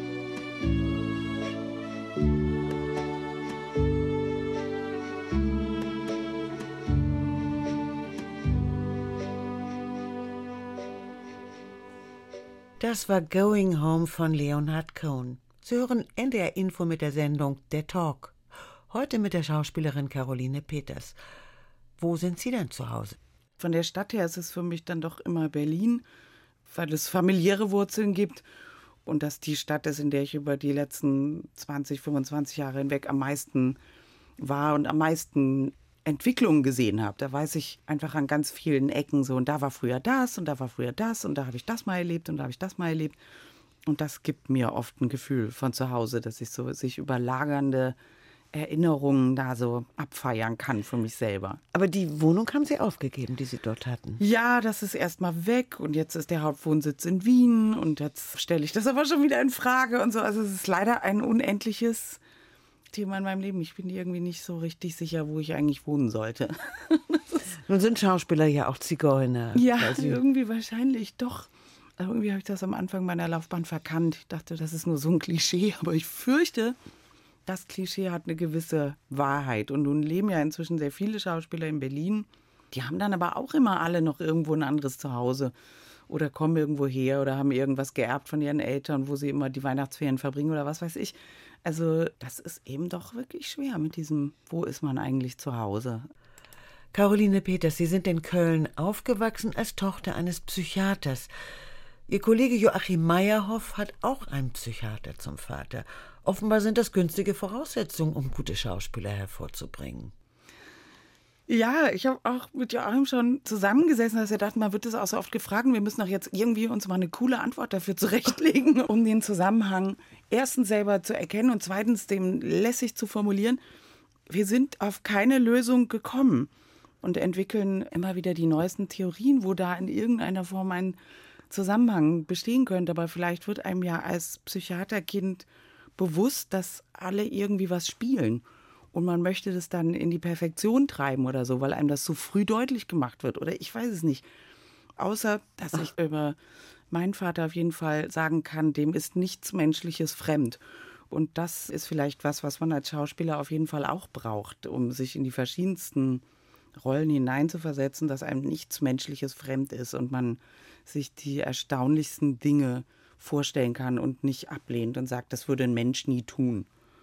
Das war Going Home von Leonard Cohen. Sie hören N D R Info mit der Sendung Der Talk. Heute mit der Schauspielerin Caroline Peters. Wo sind Sie denn zu Hause? Von der Stadt her ist es für mich dann doch immer Berlin, weil es familiäre Wurzeln gibt und das die Stadt ist, in der ich über die letzten zwanzig, fünfundzwanzig Jahre hinweg am meisten war und am meisten Entwicklungen gesehen habe. Da weiß ich einfach an ganz vielen Ecken so, und da war früher das und da war früher das und da habe ich das mal erlebt und da habe ich das mal erlebt. Und das gibt mir oft ein Gefühl von zu Hause, dass ich so sich überlagernde Erinnerungen da so abfeiern kann für mich selber. Aber die Wohnung haben Sie aufgegeben, die Sie dort hatten? Ja, das ist erstmal weg und jetzt ist der Hauptwohnsitz in Wien und jetzt stelle ich das aber schon wieder in Frage und so. Also es ist leider ein unendliches Thema in meinem Leben. Ich bin irgendwie nicht so richtig sicher, wo ich eigentlich wohnen sollte. Nun sind Schauspieler ja auch Zigeuner. Ja, irgendwie wahrscheinlich doch. Irgendwie habe ich das am Anfang meiner Laufbahn verkannt. Ich dachte, das ist nur so ein Klischee, aber ich fürchte, das Klischee hat eine gewisse Wahrheit. Und nun leben ja inzwischen sehr viele Schauspieler in Berlin. Die haben dann aber auch immer alle noch irgendwo ein anderes Zuhause oder kommen irgendwo her oder haben irgendwas geerbt von ihren Eltern, wo sie immer die Weihnachtsferien verbringen oder was weiß ich. Also das ist eben doch wirklich schwer mit diesem, wo ist man eigentlich zu Hause? Caroline Peters, Sie sind in Köln aufgewachsen als Tochter eines Psychiaters. Ihr Kollege Joachim Meyerhoff hat auch einen Psychiater zum Vater. Offenbar sind das günstige Voraussetzungen, um gute Schauspieler hervorzubringen. Ja, ich habe auch mit Joachim schon zusammengesessen, dass er dachte, man wird das auch so oft gefragt. Wir müssen doch jetzt irgendwie uns mal eine coole Antwort dafür zurechtlegen, um den Zusammenhang erstens selber zu erkennen und zweitens dem lässig zu formulieren. Wir sind auf keine Lösung gekommen und entwickeln immer wieder die neuesten Theorien, wo da in irgendeiner Form ein Zusammenhang bestehen könnte. Aber vielleicht wird einem ja als Psychiaterkind bewusst, dass alle irgendwie was spielen. Und man möchte das dann in die Perfektion treiben oder so, weil einem das so früh deutlich gemacht wird. Oder ich weiß es nicht. Außer, dass ich über meinen Vater auf jeden Fall sagen kann, dem ist nichts Menschliches fremd. Und das ist vielleicht was, was man als Schauspieler auf jeden Fall auch braucht, um sich in die verschiedensten Rollen hineinzuversetzen, dass einem nichts Menschliches fremd ist und man sich die erstaunlichsten Dinge vorstellen kann und nicht ablehnt und sagt, das würde ein Mensch nie tun.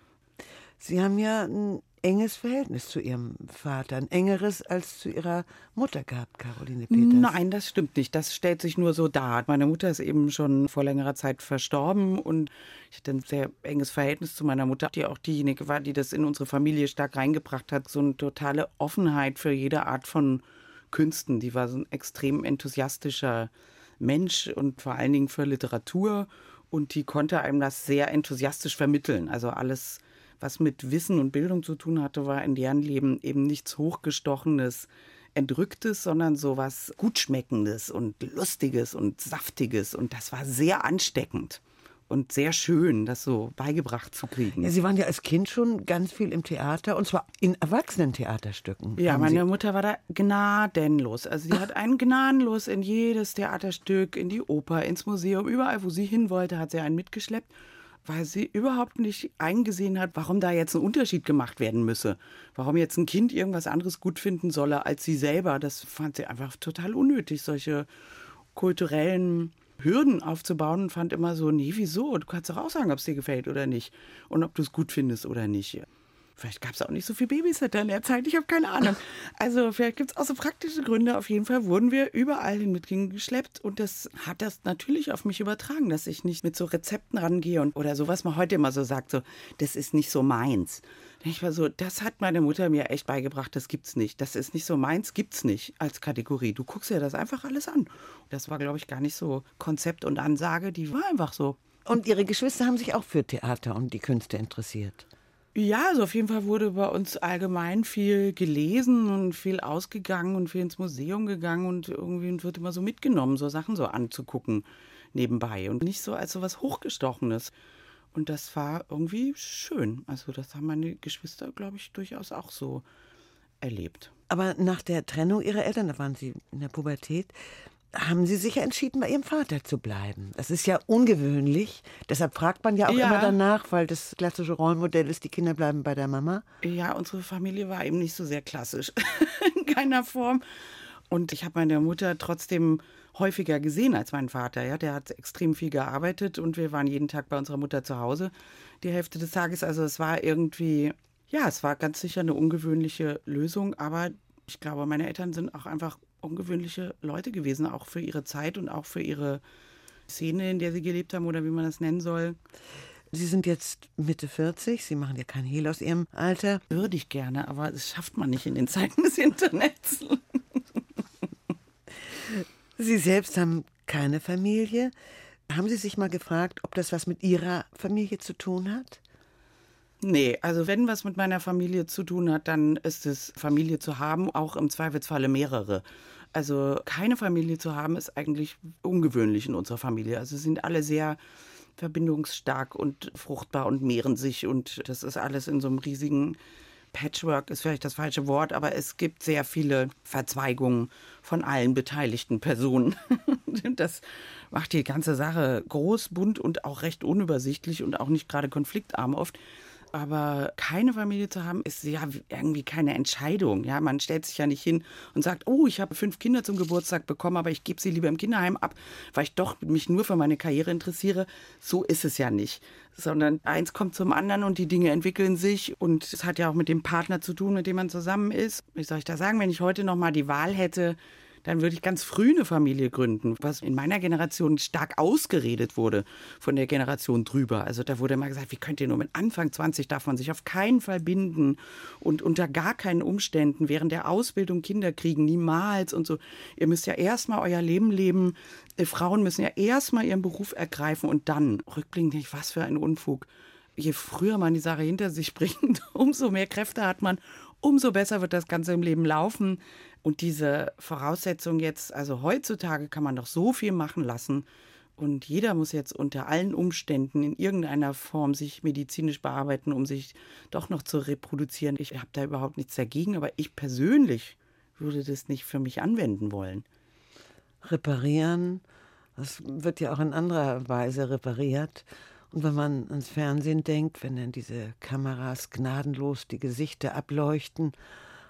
Sie haben ja ein enges Verhältnis zu Ihrem Vater, ein engeres als zu Ihrer Mutter gehabt, Caroline Peters. Nein, das stimmt nicht. Das stellt sich nur so dar. Meine Mutter ist eben schon vor längerer Zeit verstorben und ich hatte ein sehr enges Verhältnis zu meiner Mutter, die auch diejenige war, die das in unsere Familie stark reingebracht hat. So eine totale Offenheit für jede Art von Künsten. Die war so ein extrem enthusiastischer Mensch und vor allen Dingen für Literatur. Und die konnte einem das sehr enthusiastisch vermitteln. Also alles, was mit Wissen und Bildung zu tun hatte, war in deren Leben eben nichts Hochgestochenes, Entrücktes, sondern so was Gutschmeckendes und Lustiges und Saftiges. Und das war sehr ansteckend und sehr schön, das so beigebracht zu kriegen. Ja, Sie waren ja als Kind schon ganz viel im Theater, und zwar in Erwachsenentheaterstücken. Ja, Haben meine Sie Mutter war da gnadenlos. Also sie hat einen gnadenlos in jedes Theaterstück, in die Oper, ins Museum, überall, wo sie hin wollte, hat sie einen mitgeschleppt, weil sie überhaupt nicht eingesehen hat, warum da jetzt ein Unterschied gemacht werden müsse. Warum jetzt ein Kind irgendwas anderes gut finden solle als sie selber. Das fand sie einfach total unnötig, solche kulturellen Hürden aufzubauen, und fand immer so, nee, wieso? Du kannst doch auch sagen, ob es dir gefällt oder nicht und ob du es gut findest oder nicht. Vielleicht gab es auch nicht so viel Babysitter in der Zeit, ich habe keine Ahnung. Also vielleicht gibt es auch so praktische Gründe. Auf jeden Fall wurden wir überall hin mit geschleppt und das hat das natürlich auf mich übertragen, dass ich nicht mit so Rezepten rangehe und oder so, was man heute immer so sagt, so, das ist nicht so meins. Ich war so, das hat meine Mutter mir echt beigebracht, das gibt's nicht. Das ist nicht so meins, gibt's nicht als Kategorie. Du guckst dir das einfach alles an. Das war, glaube ich, gar nicht so Konzept und Ansage, die war einfach so. Und Ihre Geschwister haben sich auch für Theater und die Künste interessiert? Ja, also auf jeden Fall wurde bei uns allgemein viel gelesen und viel ausgegangen und viel ins Museum gegangen und irgendwie wird immer so mitgenommen, so Sachen so anzugucken nebenbei und nicht so als so was Hochgestochenes. Und das war irgendwie schön. Also das haben meine Geschwister, glaube ich, durchaus auch so erlebt. Aber nach der Trennung Ihrer Eltern, da waren Sie in der Pubertät, haben Sie sich ja entschieden, bei Ihrem Vater zu bleiben. Das ist ja ungewöhnlich. Deshalb fragt man ja auch Ja. immer danach, weil das klassische Rollenmodell ist, die Kinder bleiben bei der Mama. Ja, unsere Familie war eben nicht so sehr klassisch, in keiner Form. Und ich habe meine Mutter trotzdem häufiger gesehen als meinen Vater. Ja, der hat extrem viel gearbeitet und wir waren jeden Tag bei unserer Mutter zu Hause, die Hälfte des Tages. Also es war irgendwie, ja, es war ganz sicher eine ungewöhnliche Lösung. Aber ich glaube, meine Eltern sind auch einfach ungewöhnliche Leute gewesen, auch für ihre Zeit und auch für ihre Szene, in der sie gelebt haben oder wie man das nennen soll. Sie sind jetzt Mitte vierzig, Sie machen ja kein Hehl aus Ihrem Alter. Würde ich gerne, aber das schafft man nicht in den Zeiten des Internets. Sie selbst haben keine Familie. Haben Sie sich mal gefragt, ob das was mit Ihrer Familie zu tun hat? Nee, also wenn was mit meiner Familie zu tun hat, dann ist es Familie zu haben, auch im Zweifelsfalle mehrere. Also keine Familie zu haben, ist eigentlich ungewöhnlich in unserer Familie. Also sind alle sehr verbindungsstark und fruchtbar und mehren sich und das ist alles in so einem riesigen Patchwork, ist vielleicht das falsche Wort, aber es gibt sehr viele Verzweigungen von allen beteiligten Personen. Das macht die ganze Sache groß, bunt und auch recht unübersichtlich und auch nicht gerade konfliktarm oft. Aber keine Familie zu haben, ist ja irgendwie keine Entscheidung. Ja, man stellt sich ja nicht hin und sagt, oh, ich habe fünf Kinder zum Geburtstag bekommen, aber ich gebe sie lieber im Kinderheim ab, weil ich doch mich nur für meine Karriere interessiere. So ist es ja nicht. Sondern eins kommt zum anderen und die Dinge entwickeln sich. Und es hat ja auch mit dem Partner zu tun, mit dem man zusammen ist. Wie soll ich da sagen, wenn ich heute noch mal die Wahl hätte, dann würde ich ganz früh eine Familie gründen, was in meiner Generation stark ausgeredet wurde von der Generation drüber. Also da wurde immer gesagt, wie könnt ihr nur mit Anfang zwanzig darf man sich auf keinen Fall binden und unter gar keinen Umständen während der Ausbildung Kinder kriegen, niemals und so. Ihr müsst ja erstmal euer Leben leben. Die Frauen müssen ja erstmal ihren Beruf ergreifen und dann rückblickend nicht, was für ein Unfug. Je früher man die Sache hinter sich bringt, umso mehr Kräfte hat man, umso besser wird das Ganze im Leben laufen. Und diese Voraussetzung jetzt, also heutzutage kann man doch so viel machen lassen und jeder muss jetzt unter allen Umständen in irgendeiner Form sich medizinisch bearbeiten, um sich doch noch zu reproduzieren. Ich habe da überhaupt nichts dagegen, aber ich persönlich würde das nicht für mich anwenden wollen. Reparieren, das wird ja auch in anderer Weise repariert. Und wenn man ans Fernsehen denkt, wenn dann diese Kameras gnadenlos die Gesichter ableuchten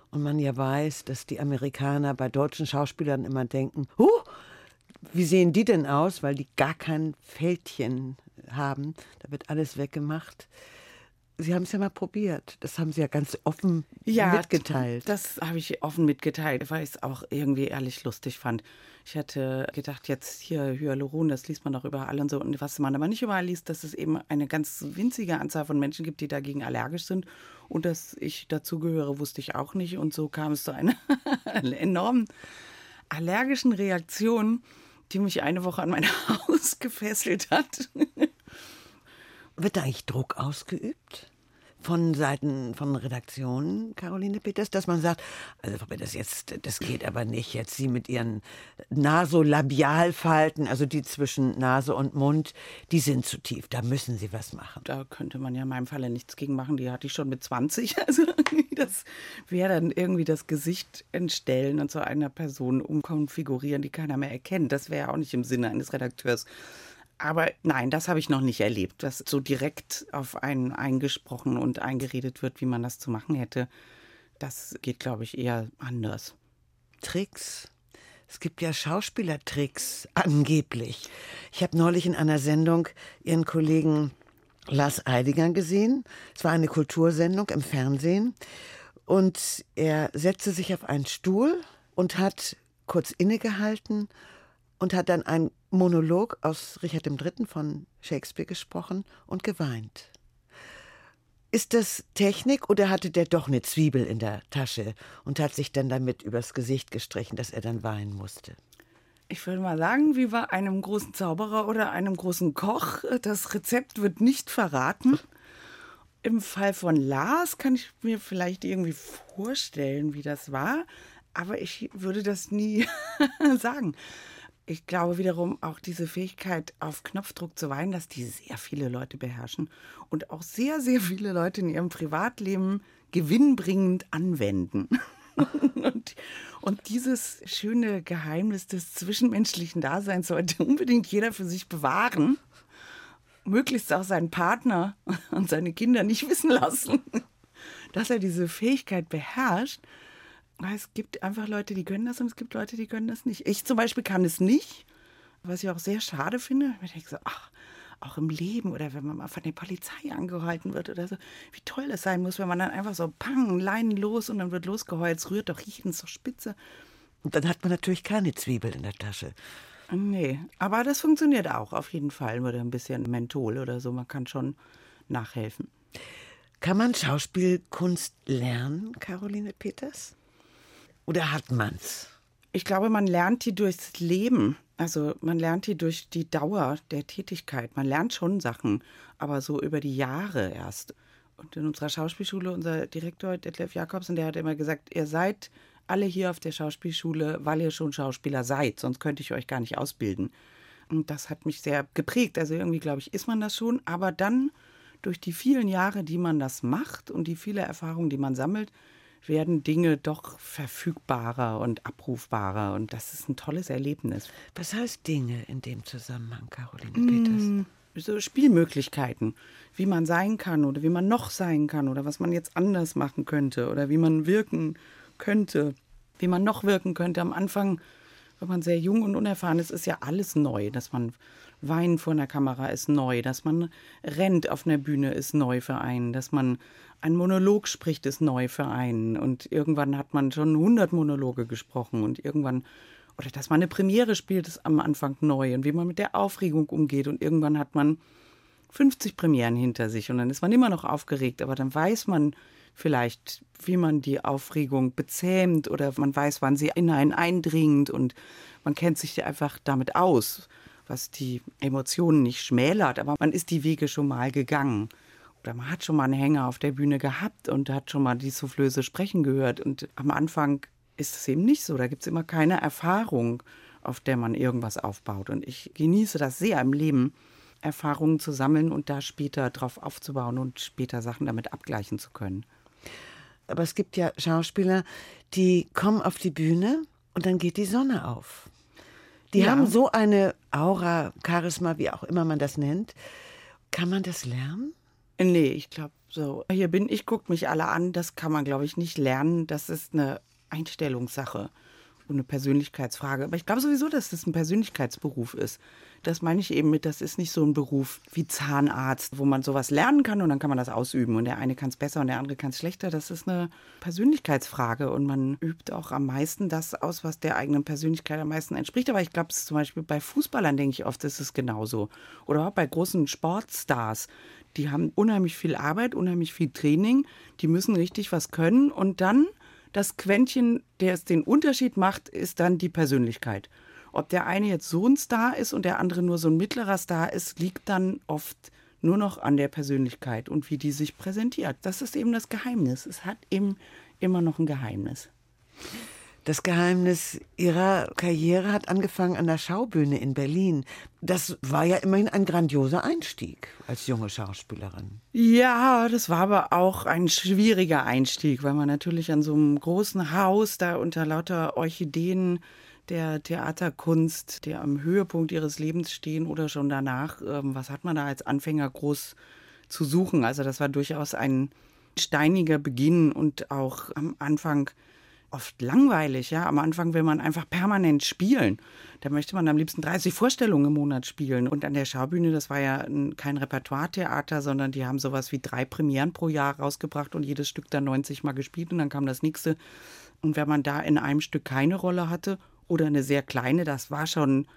Und man ja weiß, dass die Amerikaner bei deutschen Schauspielern immer denken, huh, wie sehen die denn aus, weil die gar kein Fältchen haben. Da wird alles weggemacht. Sie haben es ja mal probiert. Das haben Sie ja ganz offen ja, mitgeteilt. Das habe ich offen mitgeteilt, weil ich es auch irgendwie ehrlich lustig fand. Ich hatte gedacht, jetzt hier Hyaluron, das liest man doch überall und so. Und was man aber nicht überall liest, dass es eben eine ganz winzige Anzahl von Menschen gibt, die dagegen allergisch sind. Und dass ich dazugehöre, wusste ich auch nicht. Und so kam es zu einer enormen allergischen Reaktion, die mich eine Woche an mein Haus gefesselt hat. Wird da eigentlich Druck ausgeübt von Seiten von Redaktionen, Caroline Peters, dass man sagt, also Frau Peters, jetzt, das geht aber nicht, jetzt Sie mit Ihren Nasolabialfalten, also die zwischen Nase und Mund, die sind zu tief, da müssen Sie was machen. Da könnte man ja in meinem Falle nichts gegen machen, die hatte ich schon mit zwanzig, also das wäre dann irgendwie das Gesicht entstellen und zu einer Person umkonfigurieren, die keiner mehr erkennt, das wäre ja auch nicht im Sinne eines Redakteurs. Aber nein, das habe ich noch nicht erlebt, dass so direkt auf einen eingesprochen und eingeredet wird, wie man das zu machen hätte. Das geht, glaube ich, eher anders. Tricks. Es gibt ja Schauspielertricks, angeblich. Ich habe neulich in einer Sendung Ihren Kollegen Lars Eidinger gesehen. Es war eine Kultursendung im Fernsehen. Und er setzte sich auf einen Stuhl und hat kurz innegehalten und hat dann einen Monolog aus Richard der Dritte von Shakespeare gesprochen und geweint. Ist das Technik oder hatte der doch eine Zwiebel in der Tasche und hat sich dann damit übers Gesicht gestrichen, dass er dann weinen musste? Ich würde mal sagen, wie bei einem großen Zauberer oder einem großen Koch. Das Rezept wird nicht verraten. Im Fall von Lars kann ich mir vielleicht irgendwie vorstellen, wie das war. Aber ich würde das nie sagen. Ich glaube wiederum auch diese Fähigkeit, auf Knopfdruck zu weinen, dass die sehr viele Leute beherrschen und auch sehr, sehr viele Leute in ihrem Privatleben gewinnbringend anwenden. und, und dieses schöne Geheimnis des zwischenmenschlichen Daseins sollte unbedingt jeder für sich bewahren. Möglichst auch seinen Partner und seine Kinder nicht wissen lassen, dass er diese Fähigkeit beherrscht. Es gibt einfach Leute, die können das und es gibt Leute, die können das nicht. Ich zum Beispiel kann es nicht, was ich auch sehr schade finde. Ich denke so, ach, auch im Leben oder wenn man mal von der Polizei angehalten wird oder so, wie toll das sein muss, wenn man dann einfach so pang, Leinen los und dann wird losgeheult, es rührt doch, riecht es zur Spitze. Und dann hat man natürlich keine Zwiebel in der Tasche. Nee, aber das funktioniert auch auf jeden Fall. Oder ein bisschen Menthol oder so, man kann schon nachhelfen. Kann man Schauspielkunst lernen, Caroline Peters? Oder hat man's? Ich glaube, man lernt die durchs Leben. Also man lernt die durch die Dauer der Tätigkeit. Man lernt schon Sachen, aber so über die Jahre erst. Und in unserer Schauspielschule, unser Direktor Detlef Jakobsen, der hat immer gesagt, ihr seid alle hier auf der Schauspielschule, weil ihr schon Schauspieler seid. Sonst könnte ich euch gar nicht ausbilden. Und das hat mich sehr geprägt. Also irgendwie, glaube ich, ist man das schon. Aber dann durch die vielen Jahre, die man das macht und die viele Erfahrungen, die man sammelt, werden Dinge doch verfügbarer und abrufbarer. Und das ist ein tolles Erlebnis. Was heißt Dinge in dem Zusammenhang, Caroline Peters? Mmh, so Spielmöglichkeiten, wie man sein kann oder wie man noch sein kann oder was man jetzt anders machen könnte oder wie man wirken könnte, wie man noch wirken könnte. Am Anfang, wenn man sehr jung und unerfahren ist, ist ja alles neu. Dass man weint vor einer Kamera ist neu, dass man rennt auf einer Bühne ist neu für einen, dass man einen Monolog spricht ist neu für einen und irgendwann hat man schon hundert Monologe gesprochen und irgendwann, oder dass man eine Premiere spielt, ist am Anfang neu und wie man mit der Aufregung umgeht und irgendwann hat man fünfzig Premieren hinter sich und dann ist man immer noch aufgeregt, aber dann weiß man vielleicht, wie man die Aufregung bezähmt oder man weiß, wann sie in einen eindringt und man kennt sich einfach damit aus, was die Emotionen nicht schmälert, aber man ist die Wege schon mal gegangen. Oder man hat schon mal einen Hänger auf der Bühne gehabt und hat schon mal die Soufflöse sprechen gehört. Und am Anfang ist es eben nicht so. Da gibt es immer keine Erfahrung, auf der man irgendwas aufbaut. Und ich genieße das sehr im Leben, Erfahrungen zu sammeln und da später drauf aufzubauen und später Sachen damit abgleichen zu können. Aber es gibt ja Schauspieler, die kommen auf die Bühne und dann geht die Sonne auf. Die ja. haben so eine Aura, Charisma, wie auch immer man das nennt. Kann man das lernen? Nee, ich glaube so, hier bin ich, guckt mich alle an, das kann man, glaube ich, nicht lernen. Das ist eine Einstellungssache und eine Persönlichkeitsfrage. Aber ich glaube sowieso, dass das ein Persönlichkeitsberuf ist. Das meine ich eben mit, das ist nicht so ein Beruf wie Zahnarzt, wo man sowas lernen kann und dann kann man das ausüben. Und der eine kann es besser und der andere kann es schlechter. Das ist eine Persönlichkeitsfrage und man übt auch am meisten das aus, was der eigenen Persönlichkeit am meisten entspricht. Aber ich glaube, es ist zum Beispiel bei Fußballern, denke ich oft, ist es genauso. Oder auch bei großen Sportstars. Die haben unheimlich viel Arbeit, unheimlich viel Training. Die müssen richtig was können und dann das Quäntchen, der es den Unterschied macht, ist dann die Persönlichkeit. Ob der eine jetzt so ein Star ist und der andere nur so ein mittlerer Star ist, liegt dann oft nur noch an der Persönlichkeit und wie die sich präsentiert. Das ist eben das Geheimnis. Es hat eben immer noch ein Geheimnis. Das Geheimnis Ihrer Karriere hat angefangen an der Schaubühne in Berlin. Das war ja immerhin ein grandioser Einstieg als junge Schauspielerin. Ja, das war aber auch ein schwieriger Einstieg, weil man natürlich an so einem großen Haus da unter lauter Orchideen der Theaterkunst, die am Höhepunkt ihres Lebens stehen oder schon danach, ähm, was hat man da als Anfänger groß zu suchen? Also das war durchaus ein steiniger Beginn und auch am Anfang oft langweilig, ja. Am Anfang will man einfach permanent spielen. Da möchte man am liebsten dreißig Vorstellungen im Monat spielen. Und an der Schaubühne, das war ja kein Repertoire-Theater, sondern die haben sowas wie drei Premieren pro Jahr rausgebracht und jedes Stück dann neunzig Mal gespielt und dann kam das nächste. Und wenn man da in einem Stück keine Rolle hatte oder eine sehr kleine, das war schon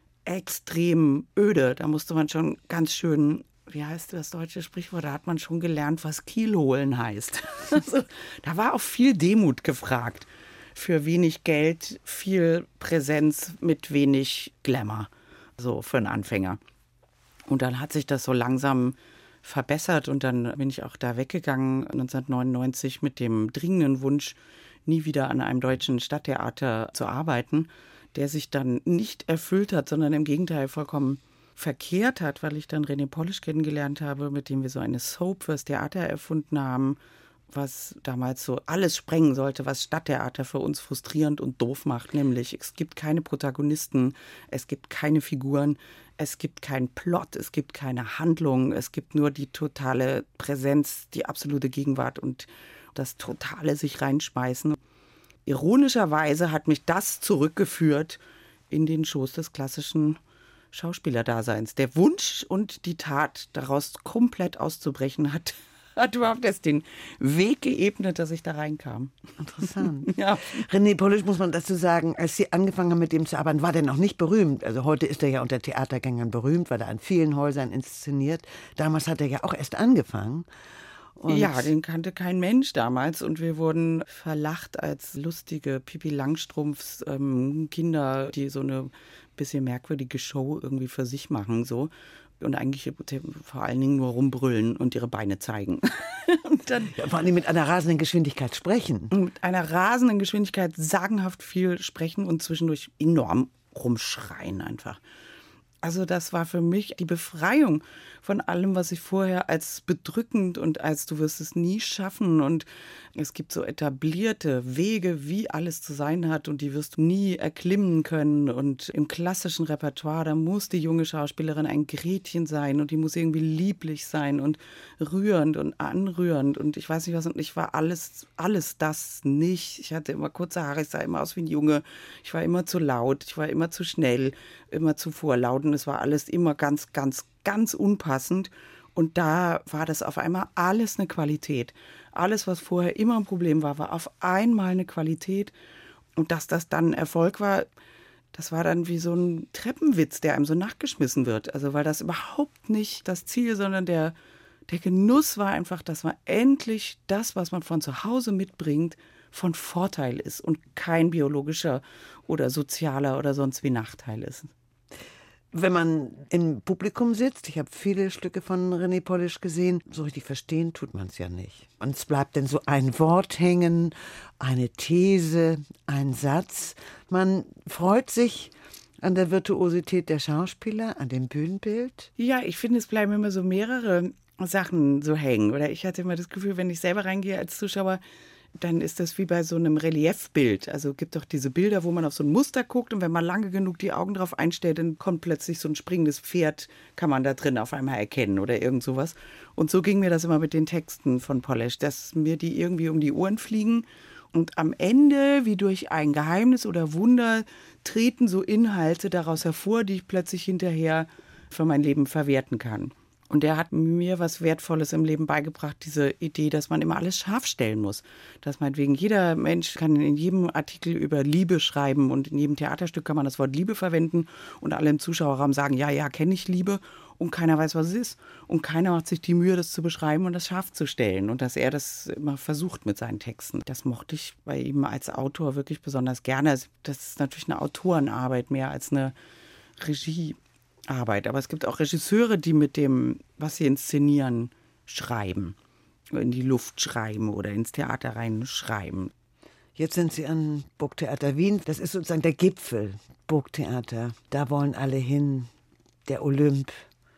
extrem öde. Da musste man schon ganz schön, wie heißt das deutsche Sprichwort, da hat man schon gelernt, was Kiel holen heißt. Also, da war auch viel Demut gefragt. Für wenig Geld, viel Präsenz mit wenig Glamour, so für einen Anfänger. Und dann hat sich das so langsam verbessert und dann bin ich auch da weggegangen neunzehnhundertneunundneunzig mit dem dringenden Wunsch, nie wieder an einem deutschen Stadttheater zu arbeiten, der sich dann nicht erfüllt hat, sondern im Gegenteil vollkommen verkehrt hat, weil ich dann René Polish kennengelernt habe, mit dem wir so eine Soap fürs Theater erfunden haben, was damals so alles sprengen sollte, was Stadttheater für uns frustrierend und doof macht, nämlich es gibt keine Protagonisten, es gibt keine Figuren, es gibt keinen Plot, es gibt keine Handlung, es gibt nur die totale Präsenz, die absolute Gegenwart und das totale sich reinschmeißen. Ironischerweise hat mich das zurückgeführt in den Schoß des klassischen Schauspielerdaseins. Der Wunsch und die Tat, daraus komplett auszubrechen, hat, hat überhaupt erst den Weg geebnet, dass ich da reinkam. Interessant. Ja. René Polish, muss man dazu sagen, als Sie angefangen haben mit dem zu arbeiten, war der noch nicht berühmt. Also heute ist er ja unter Theatergängern berühmt, weil er an vielen Häusern inszeniert. Damals hat er ja auch erst angefangen. Und ja, den kannte kein Mensch damals und wir wurden verlacht als lustige Pippi Langstrumpfs ähm, Kinder, die so eine bisschen merkwürdige Show irgendwie für sich machen so und eigentlich vor allen Dingen nur rumbrüllen und ihre Beine zeigen. Und dann ja, vor allem mit einer rasenden Geschwindigkeit sprechen. Mit einer rasenden Geschwindigkeit sagenhaft viel sprechen und zwischendurch enorm rumschreien einfach. Also das war für mich die Befreiung von allem, was ich vorher als bedrückend und als du wirst es nie schaffen und es gibt so etablierte Wege, wie alles zu sein hat und die wirst du nie erklimmen können und im klassischen Repertoire, da muss die junge Schauspielerin ein Gretchen sein und die muss irgendwie lieblich sein und rührend und anrührend und ich weiß nicht was und ich war alles, alles das nicht. Ich hatte immer kurze Haare, ich sah immer aus wie ein Junge, ich war immer zu laut, ich war immer zu schnell, immer zu vorlaut und es war alles immer ganz, ganz, ganz unpassend. Und da war das auf einmal alles eine Qualität. Alles, was vorher immer ein Problem war, war auf einmal eine Qualität. Und dass das dann ein Erfolg war, das war dann wie so ein Treppenwitz, der einem so nachgeschmissen wird. Also weil das überhaupt nicht das Ziel, sondern der, der Genuss war einfach, dass man endlich das, was man von zu Hause mitbringt, von Vorteil ist und kein biologischer oder sozialer oder sonst wie Nachteil ist. Wenn man im Publikum sitzt, ich habe viele Stücke von René Polish gesehen, so richtig verstehen tut man es ja nicht. Und es bleibt dann so ein Wort hängen, eine These, ein Satz. Man freut sich an der Virtuosität der Schauspieler, an dem Bühnenbild. Ja, ich finde, es bleiben immer so mehrere Sachen so hängen. Oder ich hatte immer das Gefühl, wenn ich selber reingehe als Zuschauer, dann ist das wie bei so einem Reliefbild. Also es gibt doch diese Bilder, wo man auf so ein Muster guckt und wenn man lange genug die Augen drauf einstellt, dann kommt plötzlich so ein springendes Pferd, kann man da drin auf einmal erkennen oder irgend sowas. Und so ging mir das immer mit den Texten von Polesch, dass mir die irgendwie um die Ohren fliegen und am Ende, wie durch ein Geheimnis oder Wunder, treten so Inhalte daraus hervor, die ich plötzlich hinterher für mein Leben verwerten kann. Und der hat mir was Wertvolles im Leben beigebracht, diese Idee, dass man immer alles scharf stellen muss. Dass meinetwegen jeder Mensch kann in jedem Artikel über Liebe schreiben und in jedem Theaterstück kann man das Wort Liebe verwenden und alle im Zuschauerraum sagen, ja, ja, kenne ich Liebe und keiner weiß, was es ist. Und keiner macht sich die Mühe, das zu beschreiben und das scharf zu stellen. Und dass er das immer versucht mit seinen Texten. Das mochte ich bei ihm als Autor wirklich besonders gerne. Das ist natürlich eine Autorenarbeit mehr als eine Regie. Arbeit. Aber es gibt auch Regisseure, die mit dem, was sie inszenieren, schreiben. In die Luft schreiben oder ins Theater reinschreiben. Jetzt sind Sie an Burgtheater Wien. Das ist sozusagen der Gipfel. Burgtheater. Da wollen alle hin. Der Olymp.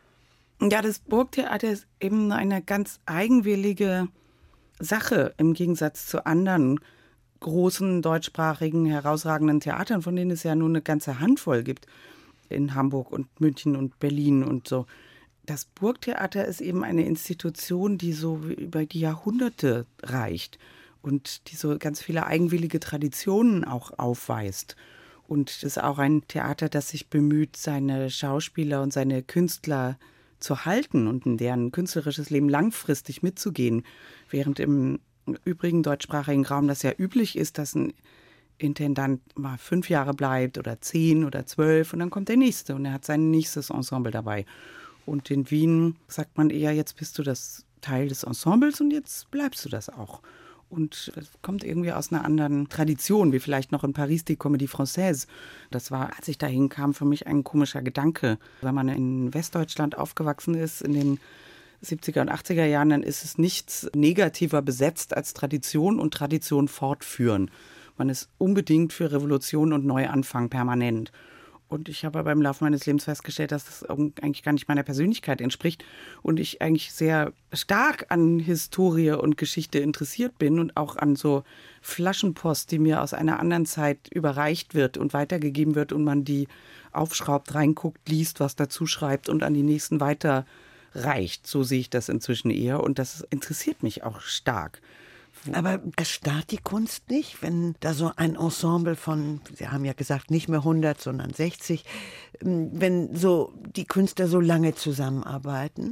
Ja, das Burgtheater ist eben eine ganz eigenwillige Sache im Gegensatz zu anderen großen deutschsprachigen, herausragenden Theatern, von denen es ja nur eine ganze Handvoll gibt. In Hamburg und München und Berlin und so. Das Burgtheater ist eben eine Institution, die so über die Jahrhunderte reicht und die so ganz viele eigenwillige Traditionen auch aufweist. Und es ist auch ein Theater, das sich bemüht, seine Schauspieler und seine Künstler zu halten und in deren künstlerisches Leben langfristig mitzugehen. Während im übrigen deutschsprachigen Raum das ja üblich ist, dass ein Intendant mal fünf Jahre bleibt oder zehn oder zwölf und dann kommt der nächste und er hat sein nächstes Ensemble dabei. Und in Wien sagt man eher, jetzt bist du das Teil des Ensembles und jetzt bleibst du das auch. Und das kommt irgendwie aus einer anderen Tradition, wie vielleicht noch in Paris die Comédie Française. Das war, als ich da hinkam, für mich ein komischer Gedanke. Wenn man in Westdeutschland aufgewachsen ist, in den siebziger und achtziger Jahren, dann ist es nichts negativer besetzt als Tradition und Tradition fortführen. Man ist unbedingt für Revolution und Neuanfang permanent. Und ich habe beim Laufe meines Lebens festgestellt, dass das eigentlich gar nicht meiner Persönlichkeit entspricht und ich eigentlich sehr stark an Historie und Geschichte interessiert bin und auch an so Flaschenpost, die mir aus einer anderen Zeit überreicht wird und weitergegeben wird und man die aufschraubt, reinguckt, liest, was dazu schreibt und an die nächsten weiterreicht. So sehe ich das inzwischen eher und das interessiert mich auch stark. Aber erstarrt die Kunst nicht, wenn da so ein Ensemble von, Sie haben ja gesagt, nicht mehr hundert, sondern sechzig, wenn so die Künstler so lange zusammenarbeiten?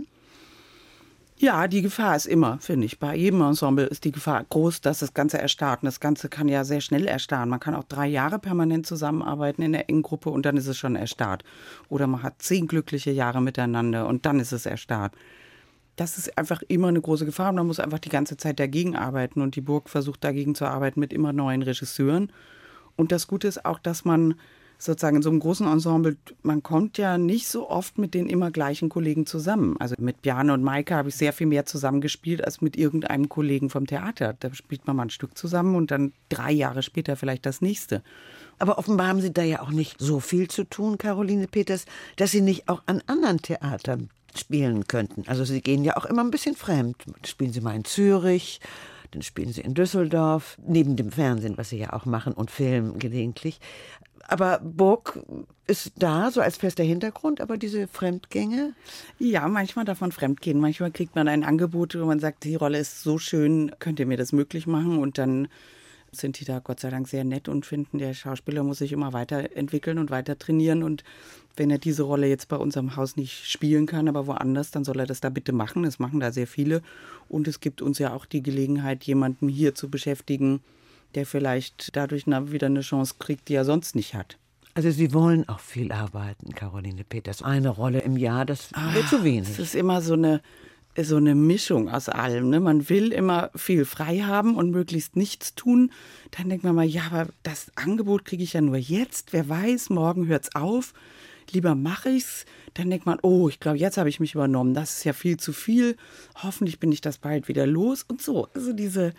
Ja, die Gefahr ist immer, finde ich. Bei jedem Ensemble ist die Gefahr groß, dass das Ganze erstarrt. Und das Ganze kann ja sehr schnell erstarren. Man kann auch drei Jahre permanent zusammenarbeiten in der engen Gruppe und dann ist es schon erstarrt. Oder man hat zehn glückliche Jahre miteinander und dann ist es erstarrt. Das ist einfach immer eine große Gefahr und man muss einfach die ganze Zeit dagegen arbeiten. Und die Burg versucht dagegen zu arbeiten mit immer neuen Regisseuren. Und das Gute ist auch, dass man sozusagen in so einem großen Ensemble, man kommt ja nicht so oft mit den immer gleichen Kollegen zusammen. Also mit Bjarne und Maike habe ich sehr viel mehr zusammengespielt als mit irgendeinem Kollegen vom Theater. Da spielt man mal ein Stück zusammen und dann drei Jahre später vielleicht das nächste. Aber offenbar haben Sie da ja auch nicht so viel zu tun, Caroline Peters, dass Sie nicht auch an anderen Theatern spielen könnten. Also Sie gehen ja auch immer ein bisschen fremd. Spielen Sie mal in Zürich, dann spielen Sie in Düsseldorf, neben dem Fernsehen, was Sie ja auch machen und Film gelegentlich. Aber Burg ist da, so als fester Hintergrund, aber diese Fremdgänge? Ja, manchmal darf man fremdgehen. Manchmal kriegt man ein Angebot, wo man sagt, die Rolle ist so schön, könnt ihr mir das möglich machen? Und dann sind die da Gott sei Dank sehr nett und finden, der Schauspieler muss sich immer weiterentwickeln und weiter trainieren. Und wenn er diese Rolle jetzt bei unserem Haus nicht spielen kann, aber woanders, dann soll er das da bitte machen. Das machen da sehr viele. Und es gibt uns ja auch die Gelegenheit, jemanden hier zu beschäftigen, der vielleicht dadurch wieder eine Chance kriegt, die er sonst nicht hat. Also Sie wollen auch viel arbeiten, Caroline Peters. Eine Rolle im Jahr, das wird zu wenig. Es ist immer so eine, so eine Mischung aus allem. Ne? Man will immer viel frei haben und möglichst nichts tun. Dann denkt man mal, ja, aber das Angebot kriege ich ja nur jetzt. Wer weiß, morgen hört's auf. Lieber mache ich's. Dann denkt man, oh, ich glaube, jetzt habe ich mich übernommen. Das ist ja viel zu viel. Hoffentlich bin ich das bald wieder los. Und so, also diese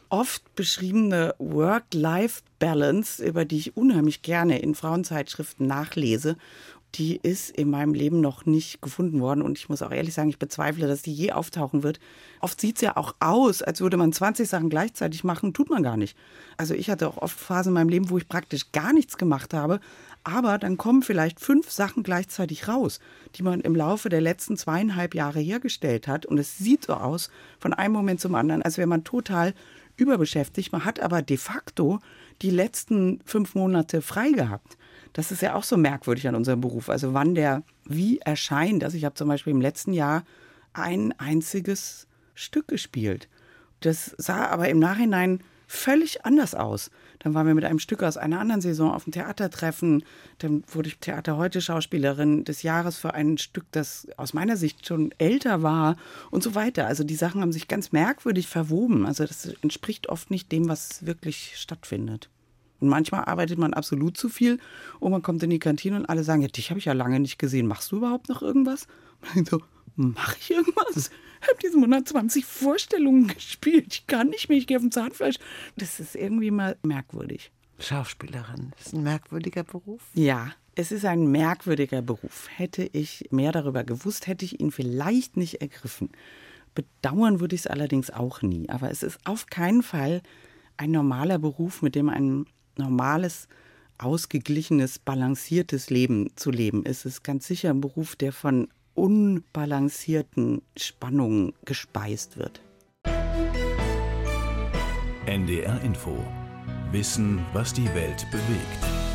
oft beschriebene Work-Life-Balance, über die ich unheimlich gerne in Frauenzeitschriften nachlese, die ist in meinem Leben noch nicht gefunden worden. Und ich muss auch ehrlich sagen, ich bezweifle, dass die je auftauchen wird. Oft sieht es ja auch aus, als würde man zwanzig Sachen gleichzeitig machen, tut man gar nicht. Also ich hatte auch oft Phasen in meinem Leben, wo ich praktisch gar nichts gemacht habe. Aber dann kommen vielleicht fünf Sachen gleichzeitig raus, die man im Laufe der letzten zweieinhalb Jahre hergestellt hat. Und es sieht so aus, von einem Moment zum anderen, als wäre man total überbeschäftigt. Man hat aber de facto die letzten fünf Monate frei gehabt. Das ist ja auch so merkwürdig an unserem Beruf. Also wann der wie erscheint. Also ich habe zum Beispiel im letzten Jahr ein einziges Stück gespielt. Das sah aber im Nachhinein völlig anders aus. Dann waren wir mit einem Stück aus einer anderen Saison auf dem Theatertreffen. Dann wurde ich Theater heute Schauspielerin des Jahres für ein Stück, das aus meiner Sicht schon älter war und so weiter. Also die Sachen haben sich ganz merkwürdig verwoben. Also das entspricht oft nicht dem, was wirklich stattfindet. Und manchmal arbeitet man absolut zu viel und man kommt in die Kantine und alle sagen, ja, dich habe ich ja lange nicht gesehen. Machst du überhaupt noch irgendwas? Und ich so, mache ich irgendwas? Ich habe diese hundertzwanzig Vorstellungen gespielt. Ich kann nicht mehr, ich gehe auf dem Zahnfleisch. Das ist irgendwie mal merkwürdig. Schauspielerin, ist ein merkwürdiger Beruf? Ja, es ist ein merkwürdiger Beruf. Hätte ich mehr darüber gewusst, hätte ich ihn vielleicht nicht ergriffen. Bedauern würde ich es allerdings auch nie. Aber es ist auf keinen Fall ein normaler Beruf, mit dem ein normales, ausgeglichenes, balanciertes Leben zu leben ist. Es ist ganz sicher ein Beruf, der von unbalancierten Spannungen gespeist wird. N D R Info. Wissen, was die Welt bewegt.